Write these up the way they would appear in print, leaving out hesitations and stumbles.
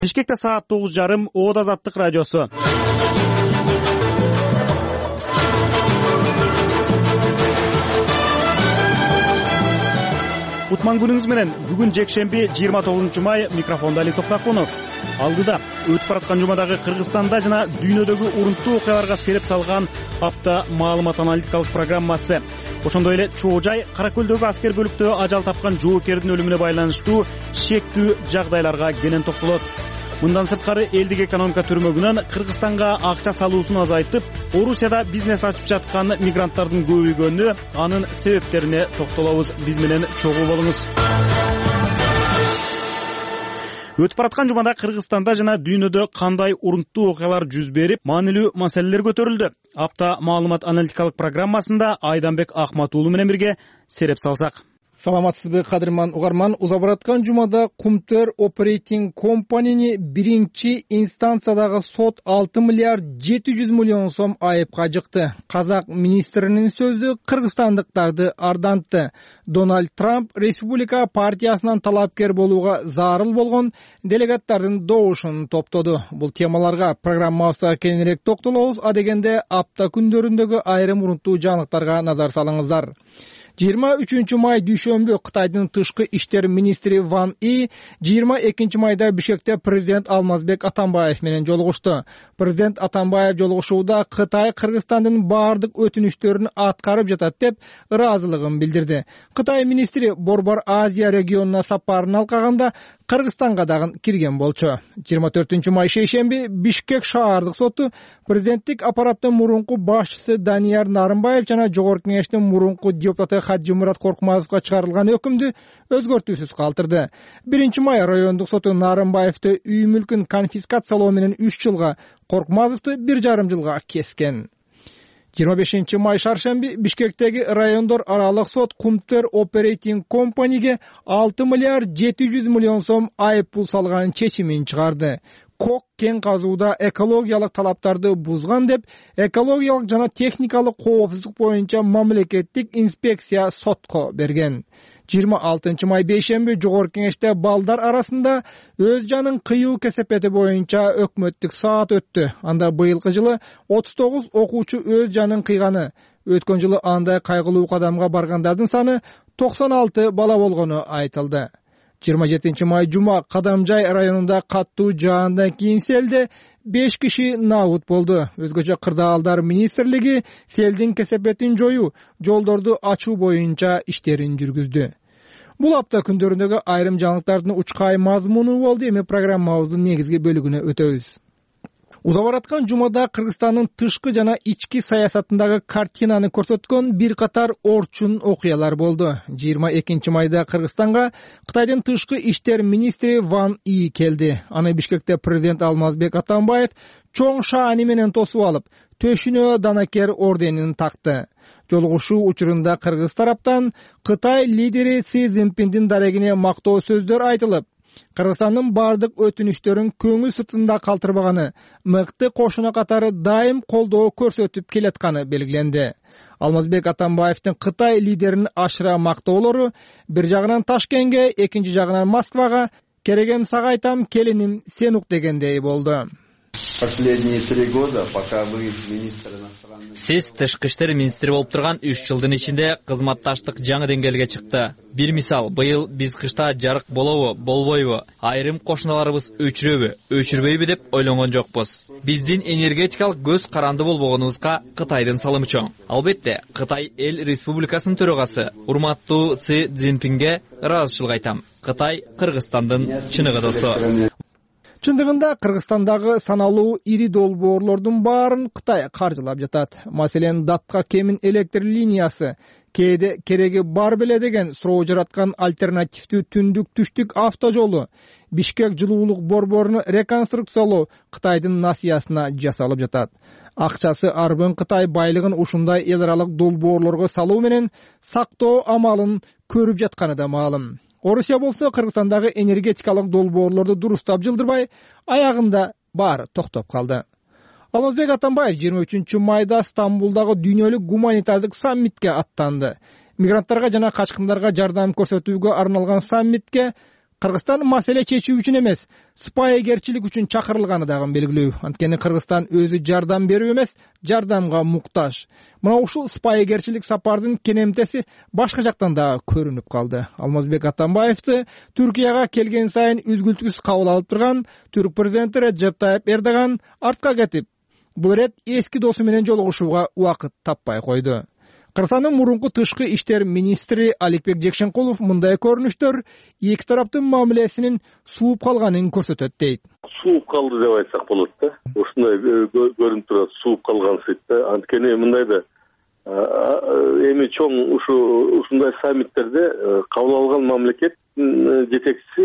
Бишкекте саат 9:30 Оод Азаттык радиосу. Кутман күнүңүз менен. Бүгүн жекшемби 29 май, микрофонда Али Токтакунов. Алдыда өтүп бараткан жумадагы Кыргызстанда жана дүйнөдөгү урунттуу окуяларга сереп салган апта маалымат аналитикалык программасы. Ошондой эле Чоо Жай Каракөлдөгү аскер бөлүктө ажал тапкан жоокердин өлүмүнө байланыштуу шектүү жагдайларга кенен токтолот. Мындан сырткары элдик экономика түрмөгүнөн Кыргызстанга акча салуусун азайтып, Орусияда бизнес ачып жаткан мигранттардын көбөйгөнү, анын себептерине токтолобуз. Биз менен чогуу болуңуз. Өтүп бараткан жумада Кыргызстанда жана дүйнөдө кандай урунттуу окуялар жүз берип, маанилүү маселелер көтөрүлдү. Апта маалымат аналитикалык программасында Айданбек Ахматуулу менен бирге сереп салсак. Саламатсызбы, кадырман угарман. Узап бараткан жумада Кумтөр Operating Company'ни биринчи инстанциядагы сот 6 миллиард 700 миллион сом айыпка жыкты. Казак министринин сөзү кыргызстандыктарды ардантты. Дональд Трамп Республика партиясынан талапкер болууга зарыл болгон делегаттардын добушун топтоду. Бул темаларга программабызда кеңирээк токтолобуз. А дегенде апта күндөрүндөгү айрым урунттуу жаңылыктарга назар салыңыздар. 23 май дүйшөмбү Кытайдын тышкы иштер министри Ван И 22 майда Бишкекте президент Алмазбек Атамбаев менен жолугушту. Президент Атамбаев жолугушууда Кытай Кыргызстандын бардык өтүнүчтөрүн аткарып жатат деп ыраазылыгын билдирди. Кытай министри Борбор Азия регионуна сапарын алкаганда Кыргызстанга дагы кирген болчу. 24 май шейшемби Бишкек шаардык соту президенттик аппараттын мурунку башчысы Данияр Нарымбаев жана Жогорку Кеңештин мурунку депутаты Хаджимурат Коркмазовго чыгарылган өкүмдү өзгөртүүсүз калтырды. 1 май райондук соту Нарымбаевди үй мүлкүн конфискациялоо менен 3 жылга, Коркмазовду 1,5 жылга кескен. 25 май шаршемби Бишкектеги райондор аралык сот Кумтөр Operating Company'ге 6 миллиард 700 миллион сом айып пул салган чечимин чыгарды. Кок кен казууда экологиялык талаптарды бузган деп, экологиялык жана техникалык коопсуздук боюнча мамлекеттик инспекция сотко берген. 26 май бейшемби Жогорку Кеңеште балдар арасында өз жанын кыйуу кесепети боюнча өкмөттүк саат өттү. Анда быйылкы жылы 39 окуучу өз жанын кыйганы. Өткөн жылы андай кайгылуу кадамга баргандардын саны 96 бала болгону айтылды. 27 май жума Кадамжай районунда каттуу жаандан кийин селде 5 киши набут болду. Өзгөчө Кырдаалдар министрлиги селдин кесепетин жоюу, жолдорду ачуу боюнча иштерин жүргүздү. Бул апта күндөрүндөгү айрым жаңылыктардын учкай мазмуну болду. Эми программабыздын негизги бөлүгүнө өтөбүз. Узап бараткан жумада Кыргызстандын тышкы жана ички саясатындагы картинаны көрсөткөн бир катар орчун окуялар болду. 22 майда Кыргызстанга Кытайдын тышкы иштер министри Ван И келди. Аны Бишкекте президент Алмазбек Атамбаев чоң шаани менен тосуп алып, төшүнө данакер орденин такты. Жолугушуу учурунда Кыргыз тараптан Кытай лидери Си Цзиньпиндин дарегине мактоо сөздөр айтылып, Кыргызстандын бардык өтүнүчтөрүн көңүл сыртында калтырбаганы, мыкты кошуна катары дайым колдоо көрсөтүп келатканы белгиленди. Алмазбек Атамбаевдин Кытай лидерин ашыра мактоолору бир жагынан Ташкентке, экинчи жагынан Москвага «Керегем сага айтам, келиним сен ук» дегендей болду. Последние 3 года, пока вы министр иностранных... Сиз тышкы иштер министри болуп турган 3 жылдын ичинде кызматташтык жаңы деңгээлге чыкты. Бир мисал, быйыл биз кышта жарык болобу, болбойбу, айрым кошуналарыбыз өчүрөбү, өчүрбөйбү деп ойлонгон жокпуз. Биздин энергетикалык көз каранды болбогонубузга Кытайдын салымы чоң. Албетте, Кытай эл республикасынын төрөгасы урматтуу Си Цзиньпинге ыраазычылык айтам. Кытай Кыргызстандын чыныгы досу. Чындыгында Кыргызстандагы саналуу ири долбоорлордун баарын Кытай каржылап жатат. Маселен, Датка Кемин электр линиясы, кээде кереги бар беле деген суроо жараткан альтернативдүү түндүк-түштүк автожолу, Бишкек жылуулук борборун реконструкциялоо Кытайдын насыясына жасалып жатат. Акчасы арбын Кытай байлыгын ушундай эл аралык долбоорлорго салуу менен сактоо амалын көрүп жатканы да маалым. Орусия болсо Кыргызстандагы энергетикалык долбоорлорду дурустап жылдырбай, аягында баары токтоп калды. Алмазбек Атамбаев 23 майда Стамбулдагы дүйнөлүк гуманитардык саммитке аттанды. Мигранттарга жана качкындарга жардам көрсөтүүгө арналган саммитке Кыргызстан маселе чечүү үчүн эмес, сыпайыгерчилик үчүн чакырылганы дагы белгилүү. Анткени Кыргызстан өзү жардам берүү эмес, жардамга муктаж. Мына ушул сыпайыгерчилик сапардын кенемтеси башка жактан да көрүнүп калды. Алмазбек Атамбаевди Түркияга келген сайын үзгүлтүксүз кабыл алып турган Түрк президенти Реджеп Тайип Эрдоган артка кетип, бул ирет эски досу менен жолугушууга убакыт таппай койду. Кыргызстандын мурунку тышкы иштер министри Аликбек Жекшенкулов мындай көрүнүштөр эки тараптын мамилесинин сууп калганын көрсөтөт дейт. Сууп калды деп айтсак болот да. Ушундай көрүнүп турат, сууп калган сыйт да. Анткени мындай да эми чоң ушундай саммиттерде кабыл алган мамлекеттин жетекчиси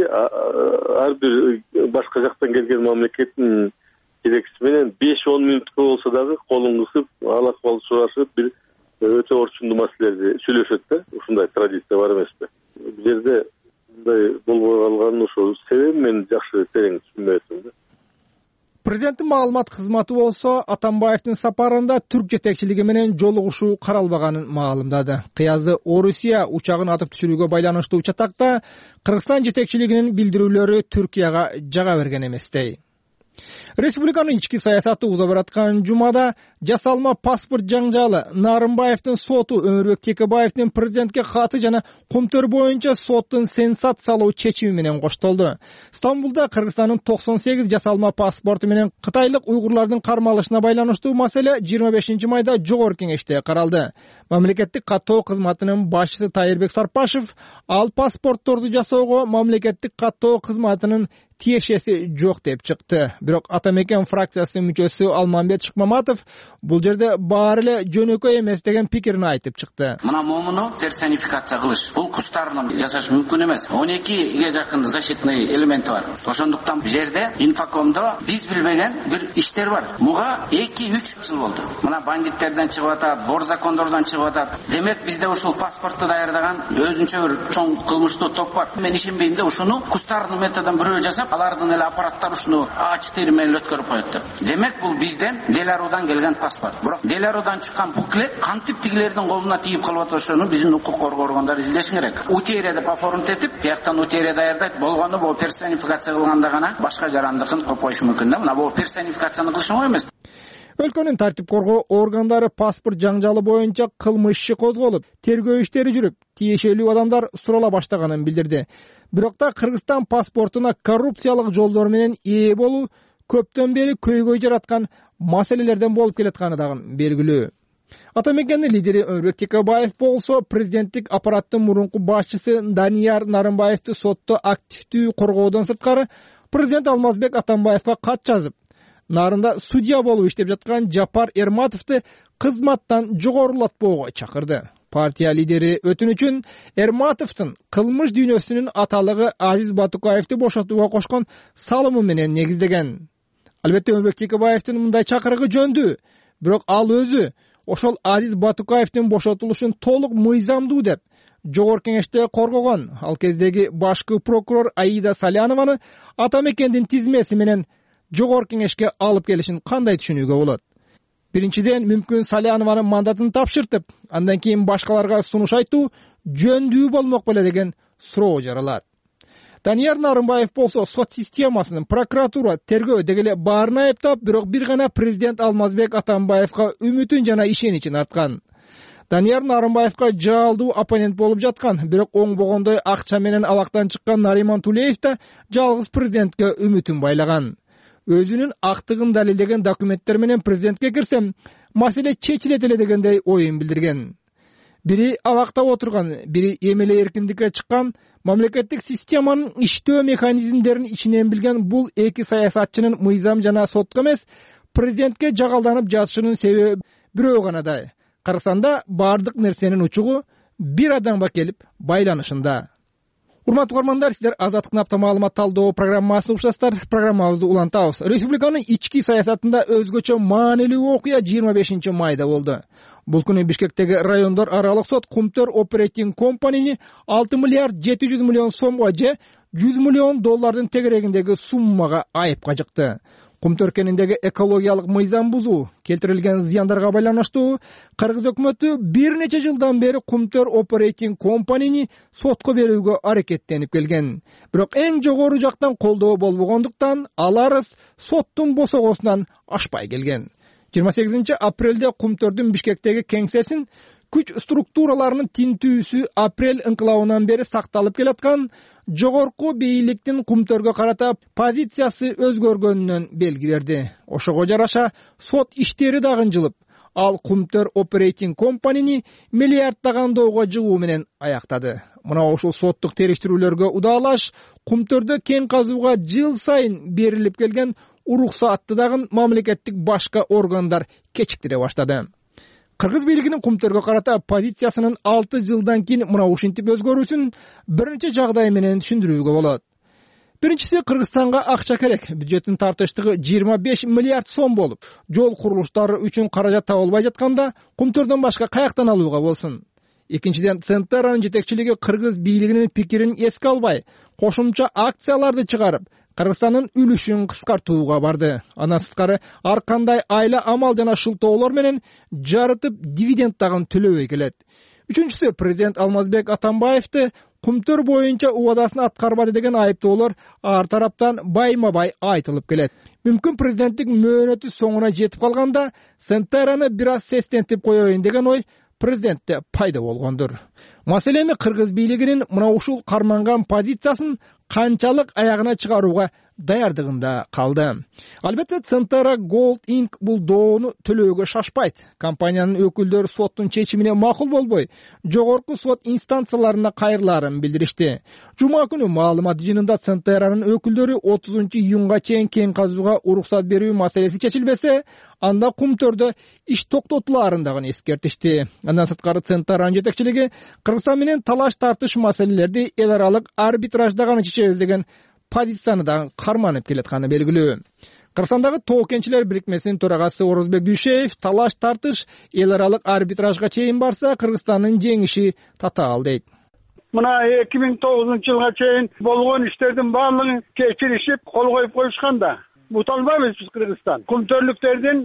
ар бир башка жактан келген мамлекеттин жетекчиси менен 5-10 мүнөткө болсо дагы колун кысып, ал-акыбал сурашып, бир өтө орчундуу маселелерди сүйлөшөт да. Ушундай традиция бар эмеспи? Бул жерде мындай болбой калганын ошол себебин мен жакшы терең түшүнбөй атам да. Президенттин маалымат кызматы болсо Атамбаевдин сапарында түрк жетекчилиги менен жолугушуу каралбаганын маалымдады. Кыязы Орусия учагын атып түшүрүүгө байланыштуу чатакта Кыргызстан жетекчилигинин билдирүүлөрү Түркияга жага берген эместей. Республиканын ички саясаты уза бараткан жумада жасалма паспорт жаңжалы, Нарымбаевдин соту, Өмүрбек Текебаевдин президентке каты жана Кумтөр боюнча соттун сенсациялуу чечими менен коштолду. Стамбулда Кыргызстандын 98 жасалма паспорту менен кытайлык уйгурлардын кармалышына байланыштуу маселе 25 майда жогорку кеңеште каралды. Мамлекеттик каттоо кызматынын башчысы Тайырбек Сарпашев ал паспортторду жасоого мамлекеттик каттоо кызматынын тиешеси жок деп чыкты. Бирок Атамекен фракциясынын мүчөсү Алмамбет Шыкмаматов бул жерде баары эле жөнөкөй эмес деген пикирин айтып чыкты. Мына момуну персонификация кылыш, бул кустарынан жасаш мүмкүн эмес. 12ге жакын защитный элементи бар. Ошондуктан бул жерде инфокомдо биз билбеген бир иштер бар. Буга 2-3 жыл болду. Мына бандиттерден чыгып атат, вор закондордон чыгып атат. Демек бизде ушул паспортду даярдаган өзүнчө бир чоң кылмыштуу топ бар. Мен ишенбейм да ушуну кустардын методун бирөө жасап, алардын эле аппараттары ушуну А4 менен өткөрүп коет деп. Демек бул бизден Деларудан келген паспорт. Бирок Деларудан чыккан буклет кантип тигилердин колуна тиип калып атышыны биздин укук коргоо органдары излеши керек. Утерия деп оформить этип, тияктан утерия даярдайт. Болгону бул персонификация кылганда гана башка жарандыкын коюп коюшу мүмкүн да. Мына бул персонификацияны кылыш оңой эмес. Өлкөнүн тартип коргоо органдары паспорт жаңжалы боюнча кылмыш иши козголуп, тергөө иштери жүрүп, тиешелүү адамдар сурала баштаганын билдирди. Бирок да Кыргызстан паспортуна коррупциялык жолдор менен ээ болуу көптөн бери көйгөй жараткан маселелерден болуп келатканы дагы белгилүү. Атамекендин лидери Өмүрбек Текебаев болсо президенттик аппараттын мурунку башчысы Данияр Нарымбаевди сотто активдүү коргоодон сырткары президент Алмазбек Атамбаевга кат жазып, нарында судья болуп иштеп жаткан Жапар Эрматовду кызматтан жогорулатпоого чакырды. Партия лидери өтүнүчүн Эрматовдун кылмыш дүйнөсүнүн аталыгы Азиз Батукаевди бошотууга кошкон салымы менен негиздеген. Албетте Өмүрбек Текебаевдин мындай чакырыгы жөндүү, бирок ал өзү ошол Азиз Батукаевдин бошотулушун толук мыйзамдуу деп жогорку кеңеште коргогон. Ал кездеги башкы прокурор Аида Салянованы Атамекендин тизмеси менен жогорку кеңешке алып келишин кандай түшүнүүгө болот? Биринчиден, мүмкүн Салянованын мандатын тапшыртып, андан кийин башкаларга сунуш айтуу жөндүү болмок беле деген суроо жаралат. Данияр Нарымбаев болсо сот системасынын, прокуратура, тергөө дегеле баарына айыптап, бирок бир гана президент Алмазбек Атамбаевга үмүтүн жана ишеничин арткан. Данияр Нарымбаевга жалдуу оппонент болуп жаткан, бирок оңбогондой акча менен абактан чыккан Нариман Тулеев да жалгыз президентке үмүтүн байлаган. Өзүнүн актыгын далилдеген документтер менен президентке кирсем, маселе чечилет эле дегендей оюн билдирген. Бири абакта отурган, бири эмеле эркиндикке чыккан, мамлекеттик системанын иштөө механизмдерин ичинен билген бул эки саясатчынын мыйзам жана сотко эмес, президентке жагалданып жатышынын себеби бирөө гана да. Кыргызстанда бардык нерсенин учугу бир адамга келип байланышында. Урматтуу угармандар, сиздер Азаттыктын апта маалымат талдоо программасын угушасыздар. Программабызды улантабыз. Республиканын ички саясатында өзгөчө маанилүү окуя 25 майда болду. Бул күнү Бишкектеги райондор аралык сот Кумтөр Operating Company'ни 6 миллиард 700 миллион сомго же $100 миллион тегерегиндеги суммага айыпка жыкты. Кум төркөнүндөгү экологиялык мыйзам бузуу, келтирилген зыяндарга байланыштуу Кыргыз өкмөтү бир нече жылдан бери Кумтөр Operating Company'ни сотко берүүгө аракеттенип келген. Бирок эң жогору жактан колдоо болбогондуктан ал арыз соттун босогосунан ашпай келген. 28 апрелде Кумтөрдүн Бишкектеги кеңсесин күч структураларынын тинтүүсү апрель ыңкылабынан бери сакталып келаткан жогорку бийликтин Кумтөргө карата позициясы өзгөргөнүнөн белги берди. Ошого жараша сот иштери дагынжылып, ал Кумтөр Operating Company'ни миллиарддаган доого жыгуу менен аяктады. Мына ушул соттук териштирүүлөргө удаалаш Кумтөрдө кен казууга жыл сайын берилип келген уруксаатты дагы мамлекеттик башка органдар кечиктире баштады. Кыргыз бийлигинин Кумтөргө карата позициясынын 6 жылдан кийин мына ушинтип өзгөрүүсүн бир нече жагдай менен түшүндүрүүгө болот. Биринчиси, Кыргызстанга акча керек. Бюджеттин тартыштыгы 25 миллиард сом болуп, жол курулуштары үчүн каражат табылбай жатканда Кумтөрдөн башка каяктан алууга болсун? Экинчиден, Центеранын жетекчилиги Кыргыз бийлигинин пикирин эске албай, кошумча акцияларды чыгарып, Кыргызстандын үлүшүн кыскартууга барды. Андан сырткары ар кандай айла амал жана шылтоолор менен жарытып дивиденд дагы төлөбөй келет. Үчүнчүсү, президент Алмазбек Атамбаевди Кумтөр боюнча убадасын аткарбады деген айыптоолор ар тараптан байма-бай айтылып келет. Мүмкүн президенттик мөөнөтү соңуна жетип калганда Центераны бир аз сестентип коеюн деген ой президентте пайда болгондур. Маселе эми Кыргыз бийлигинин мына ушул карманган позициясын канчалык аягына чыгарууга даярдыгында калды. Албетте, Центера Gold Inc. бул доону төлөөгө шашпайт. Компаниянын өкүлдөрү соттун чечимине макул болбой, жогорку сот инстанцияларына кайрыларын билдиришти. Жума күнү маалымат жыйынында Центеранын өкүлдөрү 30-июнга чейин кен казууга уруксат берүү маселеси чечилбесе, анда Кумтөрдө иш токтотуларын дагы эскертишти. Андан сырткары Центеранын жетекчилиги Кыргызстан менен талаш тартыш маселелерди эл аралык арбитражда гана чечебиз деген позицияны да карманып келатканы белгилүү. Кыргызстандагы Тоо кенчилер бирикмесинин төрагасы Орозбек Дүйшеев талаш тартыш эл аралык арбитражга чейин барса Кыргызстандын жеңиши татаал дейт. Мына 2009-жылга чейин болгон иштердин баардыгын кечиришип кол коюп коюшканда буталбайбыз биз Кыргызстан. Кумтөрлүктөрдүн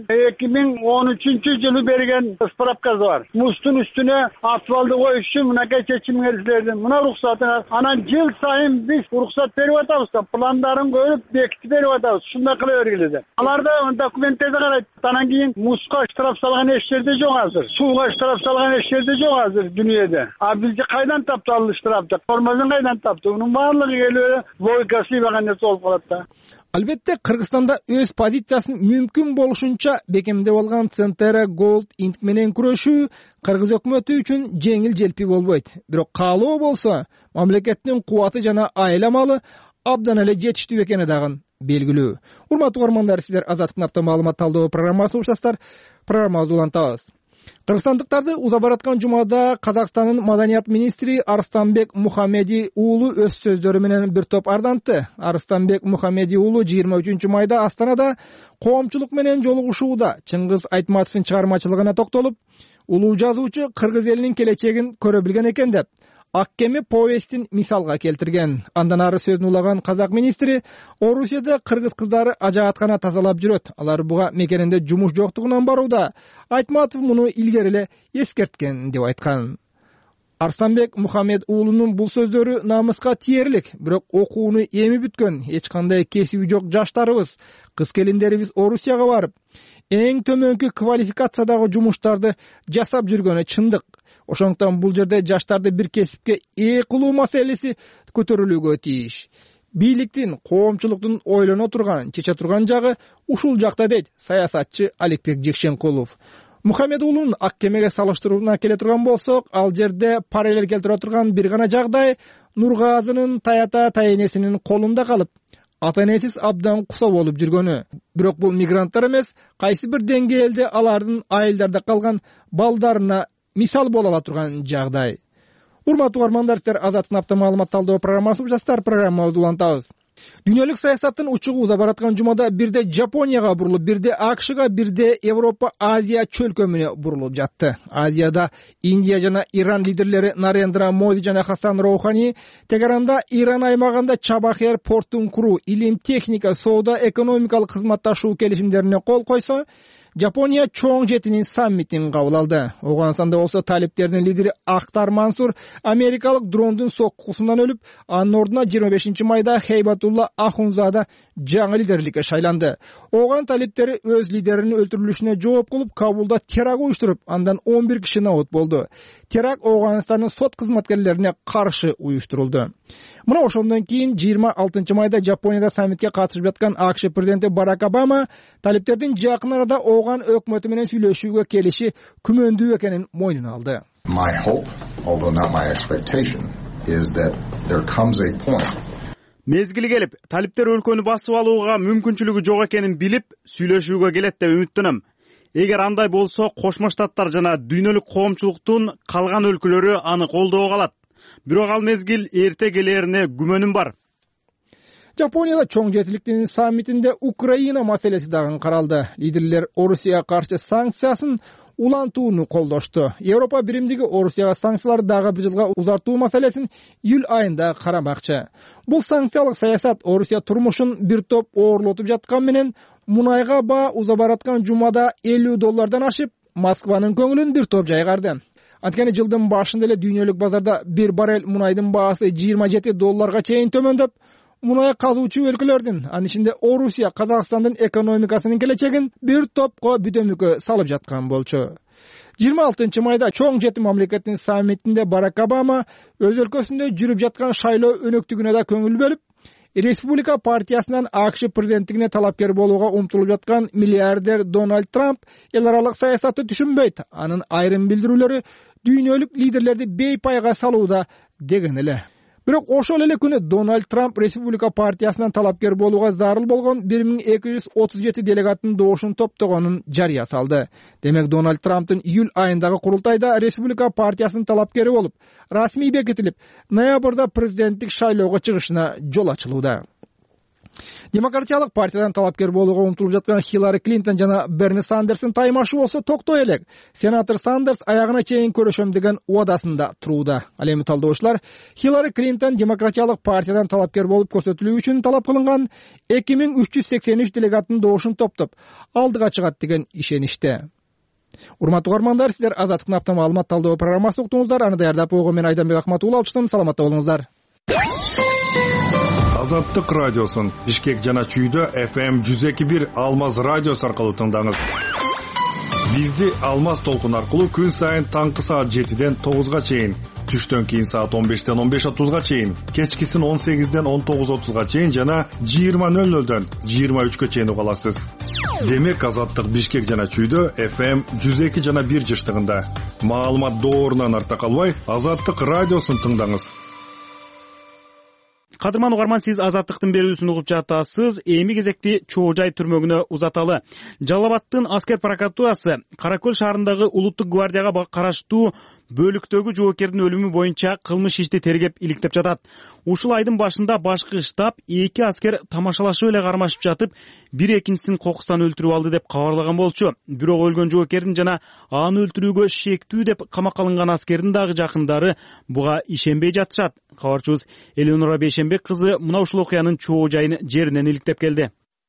2013-жылы берген справкасы бар. Мустун үстүнө асфальды коюш үчүн мынакей чечимгерчилердин мына уруксатын анан жыл сайын биз уруксат берип атабыз да, пландарын көрүп бекитип берип атабыз. Шундай кыла бергиле деп. Аларда документтерди карайт. Анан кийин муска штраф салган эч жерде жок азыр. Сууга штраф салган эч жерде жок азыр дүйнөдө. А бизди кайдан таптı ал штрафты? Формасын кайдан таптı? Унун баардыгы келип логикасы ийбаган нерсе болуп калат да. Албетте, Кыргызстанда өз позициясын мүмкүн болушунча бекемдеп алган Центера Gold Inc. менен күрөшүү Кыргыз өкмөтү үчүн жеңил желпи болбойт. Бирок каалоо болсо, мамлекеттин кубаты жана айламалы абдан эле жетиштүү экени дагы белгилүү. Урматтуу угармандар, сиздер Азаттыктын апта маалымат талдоо программасын угушасыздар. Программабызды улантабыз. Кыргызстандыктарды уза бараткан жумада Казакстандын маданият министри Арыстанбек Мухамеди уулу өз сөздөрү менен бир топ ардантты. Арыстанбек Мухамеди уулу 23 майда Астанада коомчулук менен жолугушууда Чыңгыз Айтматовдун чыгармачылыгына токтолуп, улуу жазуучу кыргыз элинин келечегин көрө билген экен деп Ак кеме повестин мисалга келтирген. Андан ары сөзүн улаган казак министри Орусияда кыргыз кыздары ажааткана тазалап жүрөт. Алар буга мекенинде жумуш жоктугунан барууда. Айтматов муну илгери эле эскерткен деп айткан. Арыстанбек Мухамед уулунун бул сөздөрү намыска тиерлик, бирок окууну эми бүткөн, эч кандай кесиби жок жаштарыбыз, кыз келиндерибиз Орусияга барып, эң төмөнкү квалификациядагы жумуштарды жасап жүргөнү чындык. Ошондуктан бул жерде жаштарды бир кесипке ээ кылуу маселеси көтөрүлүүгө тийиш. Бийликтин, коомчулуктун ойлоно турган, чече турган жагы ушул жакта дейт саясатчы Аликбек Жекшенкулов. Мухамед уулунун Ак кемеге салыштырууна келе турган болсок, ал жерде параллель келтире турган бир гана жагдай Нургазынын таята тайенесинин колунда калып, ата-энесиз абдан кусо болуп жүргөнү. Бирок бул мигранттар эмес, кайсы бир деңгээлде алардын айылдарда калган балдарына мисал боло ала турган жагдай. Урматтуу угармандар, сиздер Азаттыктын апта маалымат талдоо программасын угушасыздар. Программабызды улантабыз. Дүйнөлүк саясаттын учугу уза бараткан жумада бирде Жапонияга бурулуп, бирде АКШга, бирде Европа, Азия чөлкөмүнө бурулуп жатты. Азияда Индия жана Иран лидерлери Нарендра Моди жана Хасан Роухани Тегеранда Иран аймагында Чабахер портун куруу, илим, техника, соода, экономикалык кызматташуу келишимдерине кол койсо, Жапония чоң жетинин саммитин кабыл алды. Оганстанда болсо талиптердин лидери Ахтар Мансур америкалык дрондун соккусунан өлүп, анын ордуна 25 майда Хейбатулла Ахунзада жаңы лидерликке шайланды. Оган талиптери өз лидеринин өлтүрүлүшүнө жооп кылып, Кабулда теракт уюштуруп, андан 11 киши набут болду. Теракт Оганстандын сот кызматкерлерине каршы уюштурулду. Мына ошондон кийин 26 майда Жапонияда саммитке катышып жаткан АКШ президенти Барак Обама талиптердин жакын арада Оган өкмөтү менен сүйлөшүүгө келиши күмөндүү экенин мойнуна алды. My hope, although not my expectation, is that there comes a point. Мезгили келип, талиптер өлкөнү басып алууга мүмкүнчүлүгү жок экенин билип, сүйлөшүүгө келет деп үмүттөнөм. Эгер андай болсо, Кошмо Штаттар жана дүйнөлүк коомчулуктун калган өлкөлөрү аны колдоого алат. Бирок ал мезгил эрте келерине күмөнүм бар. Жапонияда чоң жетиликтин саммитинде Украина маселеси дагы каралды. Лидерлер Орусияга каршы санкциясын улантууну колдошту. Европа биримдиги Орусияга санкцияларды дагы бир жылга узартуу маселесин июль айында карамакчы. Бул санкциялык саясат Орусия турмушун бир топ оорлотуп жаткан менен мунайга баа уза бараткан жумада $50 ашып, Москванын көңүлүн бир топ жайгарды. Анткени жылдын башында эле дүйнөлүк базарда бир баррель мунайдын баасы $27 чейин төмөндөп, мунай казуучу өлкөлөрдүн, анын ичинде Орусия, Казакстандын экономикасынын келечегин бир топко бүдөмүккө салып жаткан болчу. 26 майда чоң жети мамлекеттин саммитинде Барак Обама өз өлкөсүндө жүрүп жаткан шайлоо өнөктүгүнө да көңүл бөлүп, Республика партиясынан АКШ президенттигине талапкер болууга умтулуп жаткан миллиардер Дональд Трамп эл аралык саясатты түшүнбөйт. Анын айрым билдирүүлөрү дүйнөлүк лидерлерди бейпайга салууда деген эле. Бирок ошол эле күнү Дональд Трамп Республика партиясынан талапкер болууга зарыл болгон 1237 делегаттын доошун топтогонун жарыя салды. Демек Дональд Трамптын июль айындагы курултайда Республика партиясынын талапкери болуп, расмий бекитилип, ноябрда президенттик шайлоого чыгышына жол ачылууда. Демократиялык партиядан талапкер болууга умтулуп жаткан Хиллари Клинтон жана Берни Сандерстин таймашы болсо токтой элек. Сенатор Сандерс аягына чейин көрөшөм деген убадасында турууда. Ал эми талдоочулар Хиллари Клинтон демократиялык партиядан талапкер болуп көрсөтүлүү үчүн талап кылынган 2383 делегаттын доошун топтоп алдыга чыгат деген ишениште. Урматтуу угармандар, сиздер Азаттыктын апта маалымат талдоо программасын уктуңуздар. Аны даярдап койгон мен Айданбек Акматулла алып чыктым. Саламатта болуңуздар. Азаттык радиосын Бишкек жана Чүйдө FM 102.1 Алмаз радиосу аркылуу тыңдаңыз. Бизди Алмаз толкун аркылуу күн сайын таңкы саат 7ден 9га чейин, түштөн кийин саат 15ден 15:30га чейин, кечкисин 18ден 19:30га чейин жана 20:00дөн 23га чейин уга аласыз. Демек Азаттык Бишкек жана Чүйдө FM 102 жана 1 жыштыгында. Маалымат доорунан арта калбай, Азаттык радиосын тыңдаңыз. Кадырман угарман, сиз Азаттыктын берүүсүн угуп жатасыз. Эми кезекти Чоо Жай түрмөгүнө узаталы. Жалал Абадтын аскер прокуратурасы Каракөл шаарындагы Улуттук гвардияга караштуу бөлүктөгү жоокердин өлүмү боюнча кылмыш ишти тергеп иликтеп жатат. Ушул айдын башында башкы штаб 2 аскер тамашалашып эле кармашып жатып, бир экинчисин кокустан өлтүрүп алды деп кабарлаган болчу. Бирок өлгөн жоокердин жана аны өлтүрүүгө шектүү деп камакка алынган аскердин дагы жакындары буга ишенбей жатышат. Кабарчыбыз Элеонора Бейшенбек кызы мына ушул окуянын чоо жайын жеринен иликтеп келди.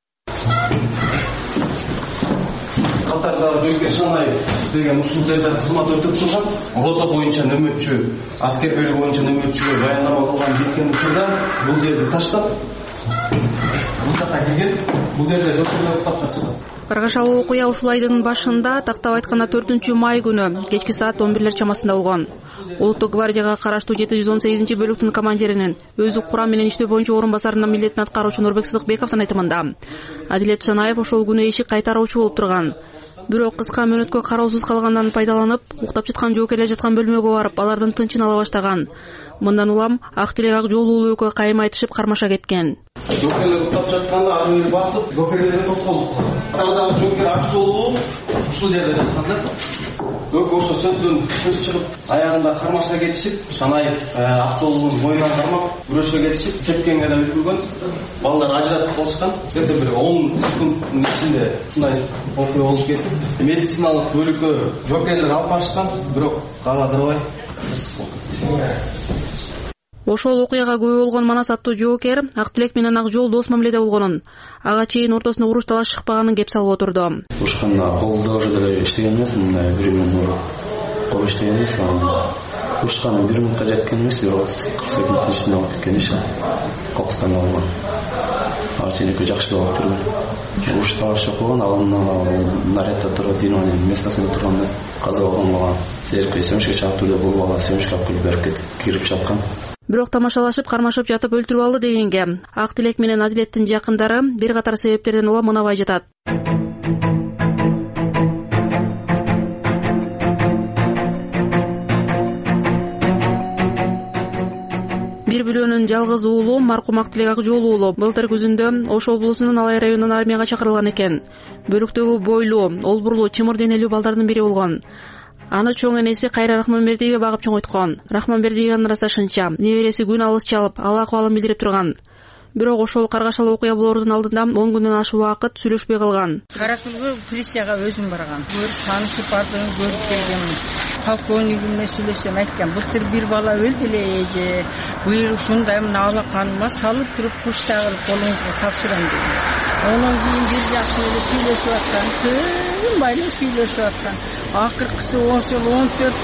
Катардагы жоокер Шанаев деген ушул жерде кызмат өтүп турган рота боюнча нөмөтчү, аскер бөлүгү боюнча нөмөтчүгө баяндама кылган жеткен учурда бул жерди таштап, бул жака келген, бул жерде жоокерлер уктап жатышат. Каргашалуу окуя ушул айдын башында, тактап айтканда 4-май күнү кечки саат 11 чамасында болгон. Улуттук гвардияга караштуу 718-бөлүктүн командиринин өздүк курам менен иштөө боюнча орун басарынын милдетин аткаруучу Нурбек Сыдыкбековдун айтымында, Адилет Шанаев ошол күнү эшик кайтаруучу болуп турган. Бирок кыска мөөнөткө кароосуз калгандан пайдаланып, уктап жаткан жоокерлер жаткан бөлмөгө барып, алардын тынчын ала баштаган. Мындан улам ак тилек ак жолуулуу экөө кайым айтышып кармаша кеткен. Жоокерлер уктап жатканда аны басып, жоокерлерди тоскоолдук. Дагы жоокер ак жолуу ушул жерде жаткан да. ошо сөздөн сөз чыгып аягында кармашка кетишип шанайып ак жолдун боюнан кармап күрөшкө кетишип тепкенге да үлгүргөн балдар ажыратып калышкан. Где-то бир 10 секунддун ичинде ушундай окуя болуп кетип медициналык бөлүккө жоокерлер алып барышкан, бирок кага кырбай Ошол окуяга күбө болгон Манас аттуу жоокер Ак Тилек менен Ак Жол дос мамиледе болгонун, ага чейин ортосуна уруш талаш чыкпаганын кеп салып отурду. Ушканда колдо уже деле иштеген эмес, мындай 1 минут кол иштеген эмес. Ушканы 1 минутка жеткен эмес, бирок 40 секундтун ичинде болуп кеткен иш. Кокустан болгон. Аченеке жакшы болуп турган. Уруш талаш окуган, алдынан нарядда турган динонун местосунда турганда каза болгонго серке семишке чыгып турду, бул бала семишке алып келип кирип чапкан. Бирок тамашалашып, кармашып жатып өлтүрүп алды дегенге Ак Тилек менен Адилеттин жакындары бир катар себептерден уламынабай жатат. Бир бөлөнүн жалгыз уулу маркум Ак Тилек Ак Жол уулу былтыр күзүндө Ош облусунун Алай районунан армияга чакырылган экен. Бөлүктөгү бойлуу, олбурлуу, чымыр денелүү балдардын бири болгон. Аны чоң энеси Кайра Рахманбердиевге багып чоңойткон. Рахманбердиевдин ырасташынча, небереси күн алыс чалып, ал акыбалын билдирип турган. Бирок ошол каргашалуу окуя болордун алдында 10 күндөн ашык убакыт сүйлөшпөй калган. Каракөлгө полицияга өзүм барган. Көрүп таанышып бардым, көрүп келгенмин. Полковнигимне сүйлөсөм айткан, былтыр бир бала өлдү эле эже. Быйыл ушундай мына алаканыма салып туруп куштагыл колуңузга тапшырам дедим. Онун кийин бир жакшы эле сүйлөшүп аткан, күн байлы сүйлөшүп аткан. Акыркысы ошол 14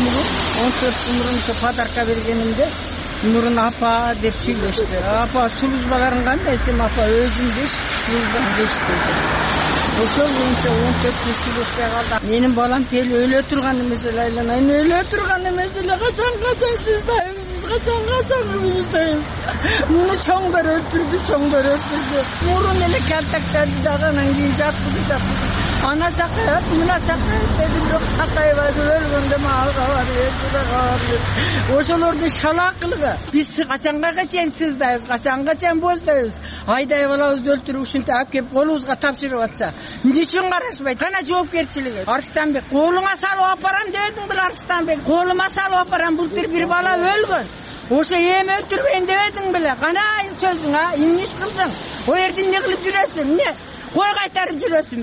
күн ошо подарка бергенимде Нурун апа деп сүйлөштү. Апа службаларың кандай десем, апа өзүм беш службам беш dedi. Ошол боюнча 14 күн сүйлөшпөй калдык. Менин балам тел өлө турган эмес эле, айланайын өлө турган эмес эле, качан сиздайбыз, качан уюздайбыз. Муну чоңдор өлтүрдү. Нурун эле калтактады дагы, анан кийин жаткызды. Ана сакайып, мына сакайып деди, бирок сакайбады, өлгөндө алга барып, ошолордун шалаакылыгы. Биз качанга чейин сиздайбыз, качанга боздойбуз. Айдай балабызды өлтүрүп ушинтип алып келип колубузга тапшырып атса, эмне үчүн карашпайт? Кана жоопкерчилиги. Арыстанбек, колуңа салып апарам дедиң бил Арыстанбек. Колума салып апарам, былтыр бир бала өлгөн. Ошо эми өлтүрбөйүн дебедиң беле? Кана сөзүң, эмне иш кылдың? О жерде эмне кылып жүрөсүң? Эмне? Кой кайтарып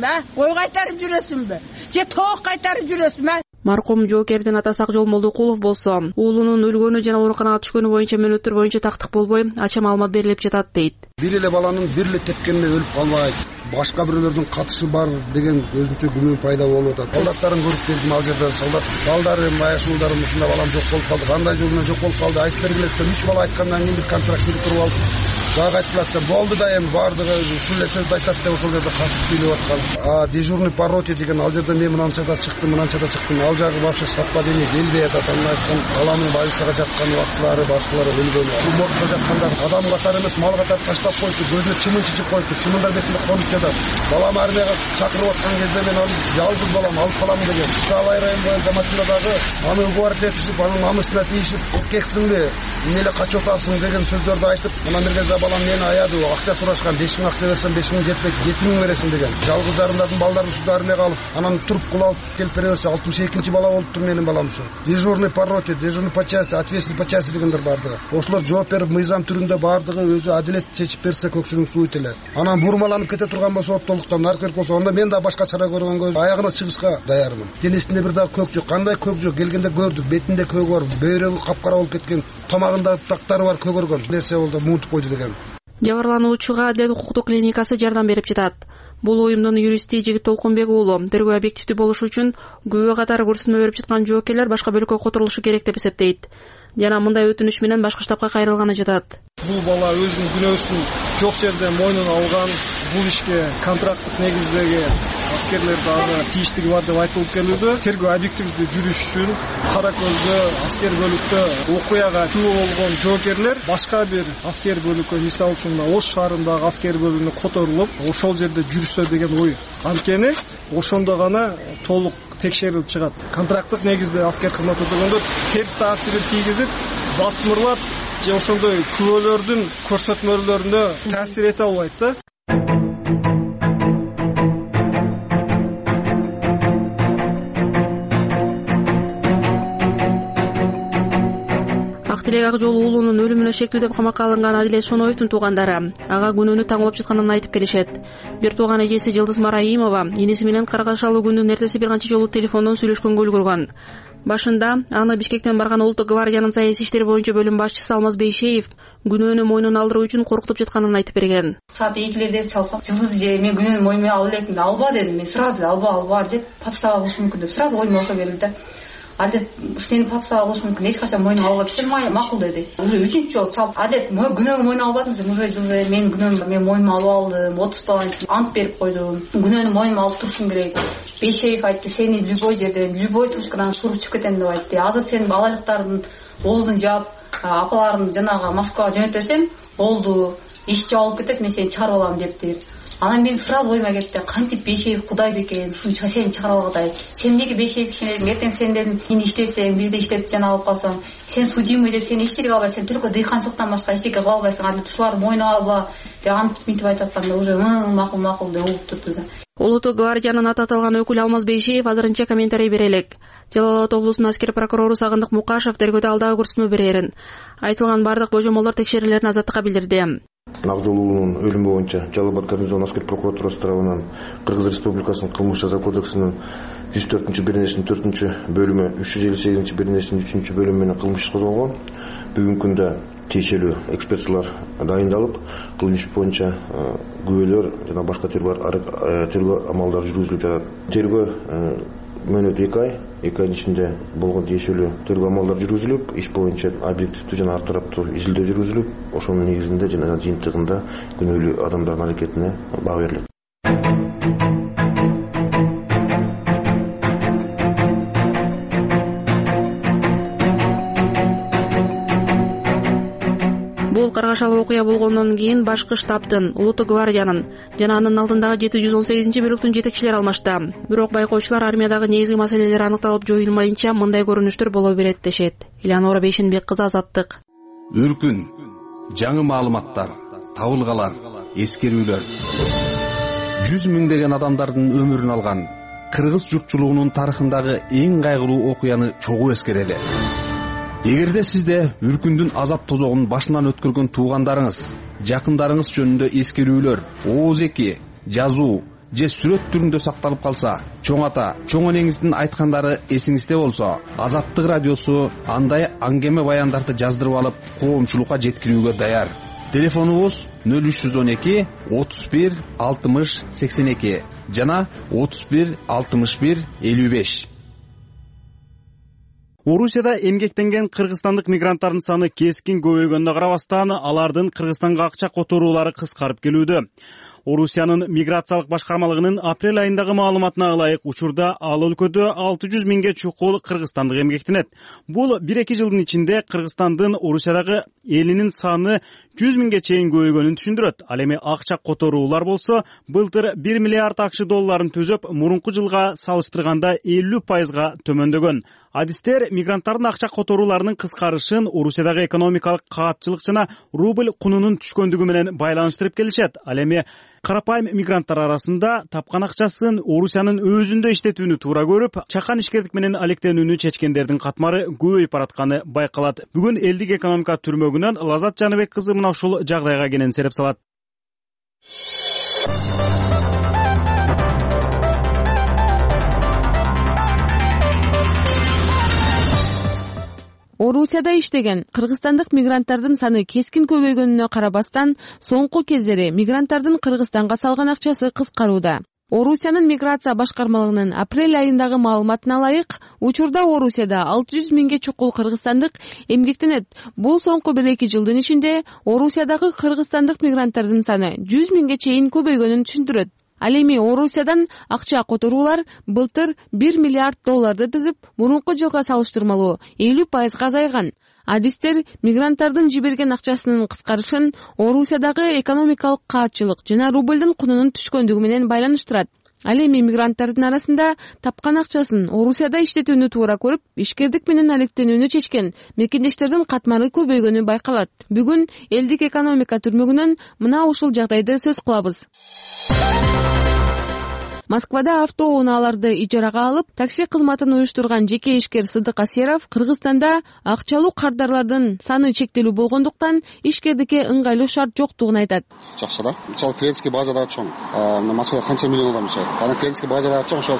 жүрөсүнбү? Же тоок кайтарып жүрөсүнбү? Маркум жоокердин атасы Ак Жол Молдокулов болсо, уулунун өлгөнү жана ооруканага түшкөнү боюнча мүнөттөр боюнча тактык болбой, ача маалымат берилип жатат дейт. Бир эле баланын бир эле тепкенине өлүп калбайт, башка бирөөлөрдүн катышы бар деген өзүнчө күмөн пайда болуп атат. Солдаттарын көрүп келдим, ал жерде солдат балдары, майашуулдары ушундай балам жок болуп калды, кандай жолунан жок болуп калды, айтып бергиле десем, 3 бала айткандан кийин бир контрактты туруп алып, дагы айтылат, болду да эми баардыгы ушул сөздү айтат деп ошол жерде катып сүйлөп аткан. Дежурный по роте деген ал жерде мен мынанчада чыктым, ал жагы вообще совпадение келбей атат. Анын айткан баланын больницага жаткан убактылары, башкалары өлгөн. Бул мортко жатканда адам катары эмес, мал катары таштап коюпту, көзүнө чымын чичип коюпту, чымындар бетинде конуп жатат. Балам армияга чакырып аткан кезде мен аны жалгыз балам алып калам деген. Алай район боюнча машинадагы аны уговаривать этишип, анын намысына тийишип, эркексиңби, эмне эле качып атасың деген сөздөрдү айтып, анан бир кезде балам мени аяды, акча сурашкан, 5 000 акча берсем 5 000 жетпейт, 7 000 бересиң деген. Жалгыз жарымдардын балдарын ушул армияга алып, анан трубкалап алып келип бере берсе 62-чи бала болуптур менин балам ушу. Дежурный по роте, дежурный по части, ответственный по части дегендер бардыгы. Ошолор жооп берип, мыйзам түрүндө бардыгы өзү адилет чечип берсе көкшүнүн суу эле. Анан бурмаланып кете турган болсо, оттолуктан наркотик болсо, онда мен да башка чара көргөнгө аягына чыгышка даярмын. Денесинде бир дагы көк жок, кандай көк жок, келгенде көрдүк, бетинде көк бар, бөйрөгү капкара болуп кеткен, томагында тактары бар, көгөргөн. Нерсе болду, муунтуп койду деген. Жабырлануучуга Адилет укуктук клиникасы жардам берип жатат. Бул уюмдун юристи Жигит Толкунбек уулу тергөө объективдүү болуш үчүн күбө катары көрсөтмө берип жаткан жоокерлер башка бөлүккө которулушу керек деп эсептейт. Жана мындай өтүнүч менен башка штабка кайрылганы жатат. Бул бала өзүнүн күнөөсүн жок жерде мойнуна алган, бул ишке контракттык негиздеги аскерлер дагы тийиштиги бар деп айтылып келүүдө. Тергөө объективдүү жүрүш үчүн Каракөлдө аскер бөлүктө окуяга күбө болгон жоокерлер башка бир аскер бөлүккө, мисалы үчүн Ош шаарындагы аскер бөлүгүнө которулуп, ошол жерде жүрүшсө деген ой. Анткени ошондо гана толук текшерилип чыгат. Контракттык негизде аскер кызмат өтөгөндө терс таасирин тийгизип, басмырлап же ошондой күбөлөрдүн көрсөтмөлөрүнө таасир эте албайт да. Тилек Акжол уулунун өлүмүнө шектүү деп камакка алынган Адилет Шоноевдун туугандары ага күнөөнү таңуулап жатканын айтып келишет. Бир тууган эжеси Жылдыз Мараимова энеси менен каргашалуу күндүн эртеси бир канча жолу телефондон сүйлөшкөнгө үлгүргөн. Башында аны Бишкектен барган Улуттук гвардиянын саясий иштер боюнча бөлүм башчысы Алмаз Бейшеев күнөөнү мойнуна алдыруу үчүн коркутуп жатканын айтып берген. Саат 2-лерде чалсам, Жылдыз же мен күнөөнү мойнума алып элек, алба дедим. Мен сразу алба деп подстава болушу мүмкүн деп сразу ойума ошо келди да. Адет сени подстава болушу мүмкүн, эч качан мойнума алба десем макул деди. Уже 3-үнчү жолу чалып, Адет күнөөнү мойнума албадыңыз, уже Жылдыз мен күнөөмдү мен мойнума алып алдым, 30 баланы ант берип койдум. Күнөөнү мойнума алып турушуң керек. Бейшеев айтты, сени любой жерден, любой точкадан суруп чыгып кетем деп айтты. Азыр сен балалыктардын оозун жаап, апаларын жанагы Москвага жөнөтөсөң, болду, иш жабылып кетет, мен сени чыгарып алам дептир. Анан мен сразу ойма кетти, кантип Бейшеев Кудай бекен, ушуну сени чыгарып алгадай. Сен эмнеге Бейшеев ишенесиң? Эртең сен дедим, мен иштесең, бизде иштеп жана алып калсаң, сен судимый деп сени эчтеке кыла албайсың, только дыйканчылыктан башка эчтеке кыла албайсың. Анан ушуларды мойнуна алба деп антип минтип айтканда уже макул деп угуп турду да. Улуттук гвардиянын аты аталган өкүл Алмаз Бейшеев азырынча комментарий бере элек. Жалал Абад облусунун аскер прокурору Сагындык Мукашев тергөөдө алдагы көрсөтмө берерин. Айтылган бардык божомолдор текшерилерин азаттыкка билдирди. Акжол уулунун өлүмү боюнча Жалал Абад гарнизон аскер прокуратурасы тарабынан Кыргыз Республикасынын кылмыш жаза кодексинин 104-бирнесинин 4-бөлүмү 358-бирнесинин 3-бөлүмү менен кылмыш иш козголгон. Бүгүнкү күндө тиешелүү экспертиялар дайындалып, кылмыш иш боюнча күбөлөр жана башка тергөө амалдары жүргүзүлүп жатат. Тергөө мөөнөтү 2 ай, 2 айдын ичинде болгон тиешелүү тергөө амалдары жүргүзүлүп, иш боюнча объективдүү жана ар тараптуу изилдөө жүргүзүлүп, ошонун негизинде жана жыйынтыгында күнөөлүү адамдардын аракетине баа берилет. Бул каргашалуу окуя болгондон кийин башкы штабтын, Улуттук гвардиянын жана анын алдындагы 718-бөлүктүн жетекчилери алмашты. Бирок байкоочулар армиядагы негизги маселелер аныкталып жоюлмайынча мындай көрүнүштөр боло берет дешет. Элеонора Бейшенбек кызы, Азаттык. Үркүн, жаңы маалыматтар, табылгалар, эскерүүлөр. 100 миңдеген адамдардын өмүрүн алган кыргыз журтчулугунун тарыхындагы эң кайгылуу окуяны чогуу эскерели. Эгерде сизде үркүндүн азап тозогун башынан өткөргөн туугандарыңыз, жакындарыңыз жөнүндө эскерүүлөр, ооз-эки, жазуу же сүрөт түрүндө сакталып калса, чоң ата, чоң энеңиздин айткандары эсиңизде болсо, Азаттык радиосу андай аңгеме баяндарды жаздырып алып, коомчулукка жеткирүүгө даяр. Телефонубуз 0312 31 60 82 жана 31 61 55. Орусияда эмгектенген кыргызстандык мигранттардын саны кескин көбөйгөнүнө карабастан, алардын Кыргызстанга акча которуулары кыскарып келүүдө. Орусиянын миграциялык башкармалыгынын апрель айындагы маалыматына ылайык, учурда ал өлкөдө 600 миңге чукул кыргызстандык эмгектенет. Бул 1-2 жылдын ичинде Кыргызстандын Орусиядагы элинин саны 100 миңге чейин көбөйгөнүн түшүндүрөт. Ал эми акча которуулар болсо, былтыр 1 миллиард акш долларын түзөп, мурунку жылга салыштырганда 50% төмөндөгөн. Адистер мигранттардын акча которууларынын кыскарышын Орусиядагы экономикалык каатчылык жана рубль кунунун түшкөндүгү менен байланыштырып келишет. Ал эми карапайым мигранттар арасында тапкан акчасын Орусиянын өзүндө иштетүүнү туура көрүп, чакан ишкерлик менен алектенүүнү чечкендердин катмары көбөйүп баратканы байкалат. Бүгүн элдик экономика түрмөгүнөн Лазат Жаныбек кызы мына ушул жагдайга кенен сереп салат. Орусияда иштеген кыргызстандык мигранттардын саны кескин көбөйгөнүнө карабастан, соңку кездери мигранттардын Кыргызстанга салган акчасы кыскарууда. Орусиянын миграция башкармалыгынын апрель айындагы маалыматына ылайык, учурда Орусияда 600 миңге чукул кыргызстандык эмгектенет. Бул соңку 1-2 жылдын ичинде Орусиядагы кыргызстандык мигранттардын саны 100 миңге чейин көбөйгөнүн түшүндүрөт. Ал эми Орусиядан акча которуулар былтыр 1 миллиард долларды түзүп, мурунку жылга салыштырмалуу 50% азайган. Адистер мигранттардын жиберген акчасынын кыскарышын Орусиядагы экономикалык каатчылык жана рубльдин кунунун түшкөндүгү менен байланыштырат. Ал эми мигранттардын арасында тапкан акчасын Орусияда иштетүүнү туура көрүп, ишкердик менен алектенүүнү чечкен мекендештердин катмары көбөйгөнү байкалат. Бүгүн элдик экономика түрмөгүнөн мына ушул жагдайды сөз кылабыз. Москвада автоунааларды ижарага алып, такси кызматын уюштурган жеке ишкер Сыдык Асеров Кыргызстанда акчалуу кардарлардын саны чектелүү болгондуктан ишкердикке ыңгайлуу шарт жоктугун айтат. Жакшы да. Мисалы клиентский базада чоң. Москвада канча миллион адам жашайт. Анан клиентский базада чоң ошол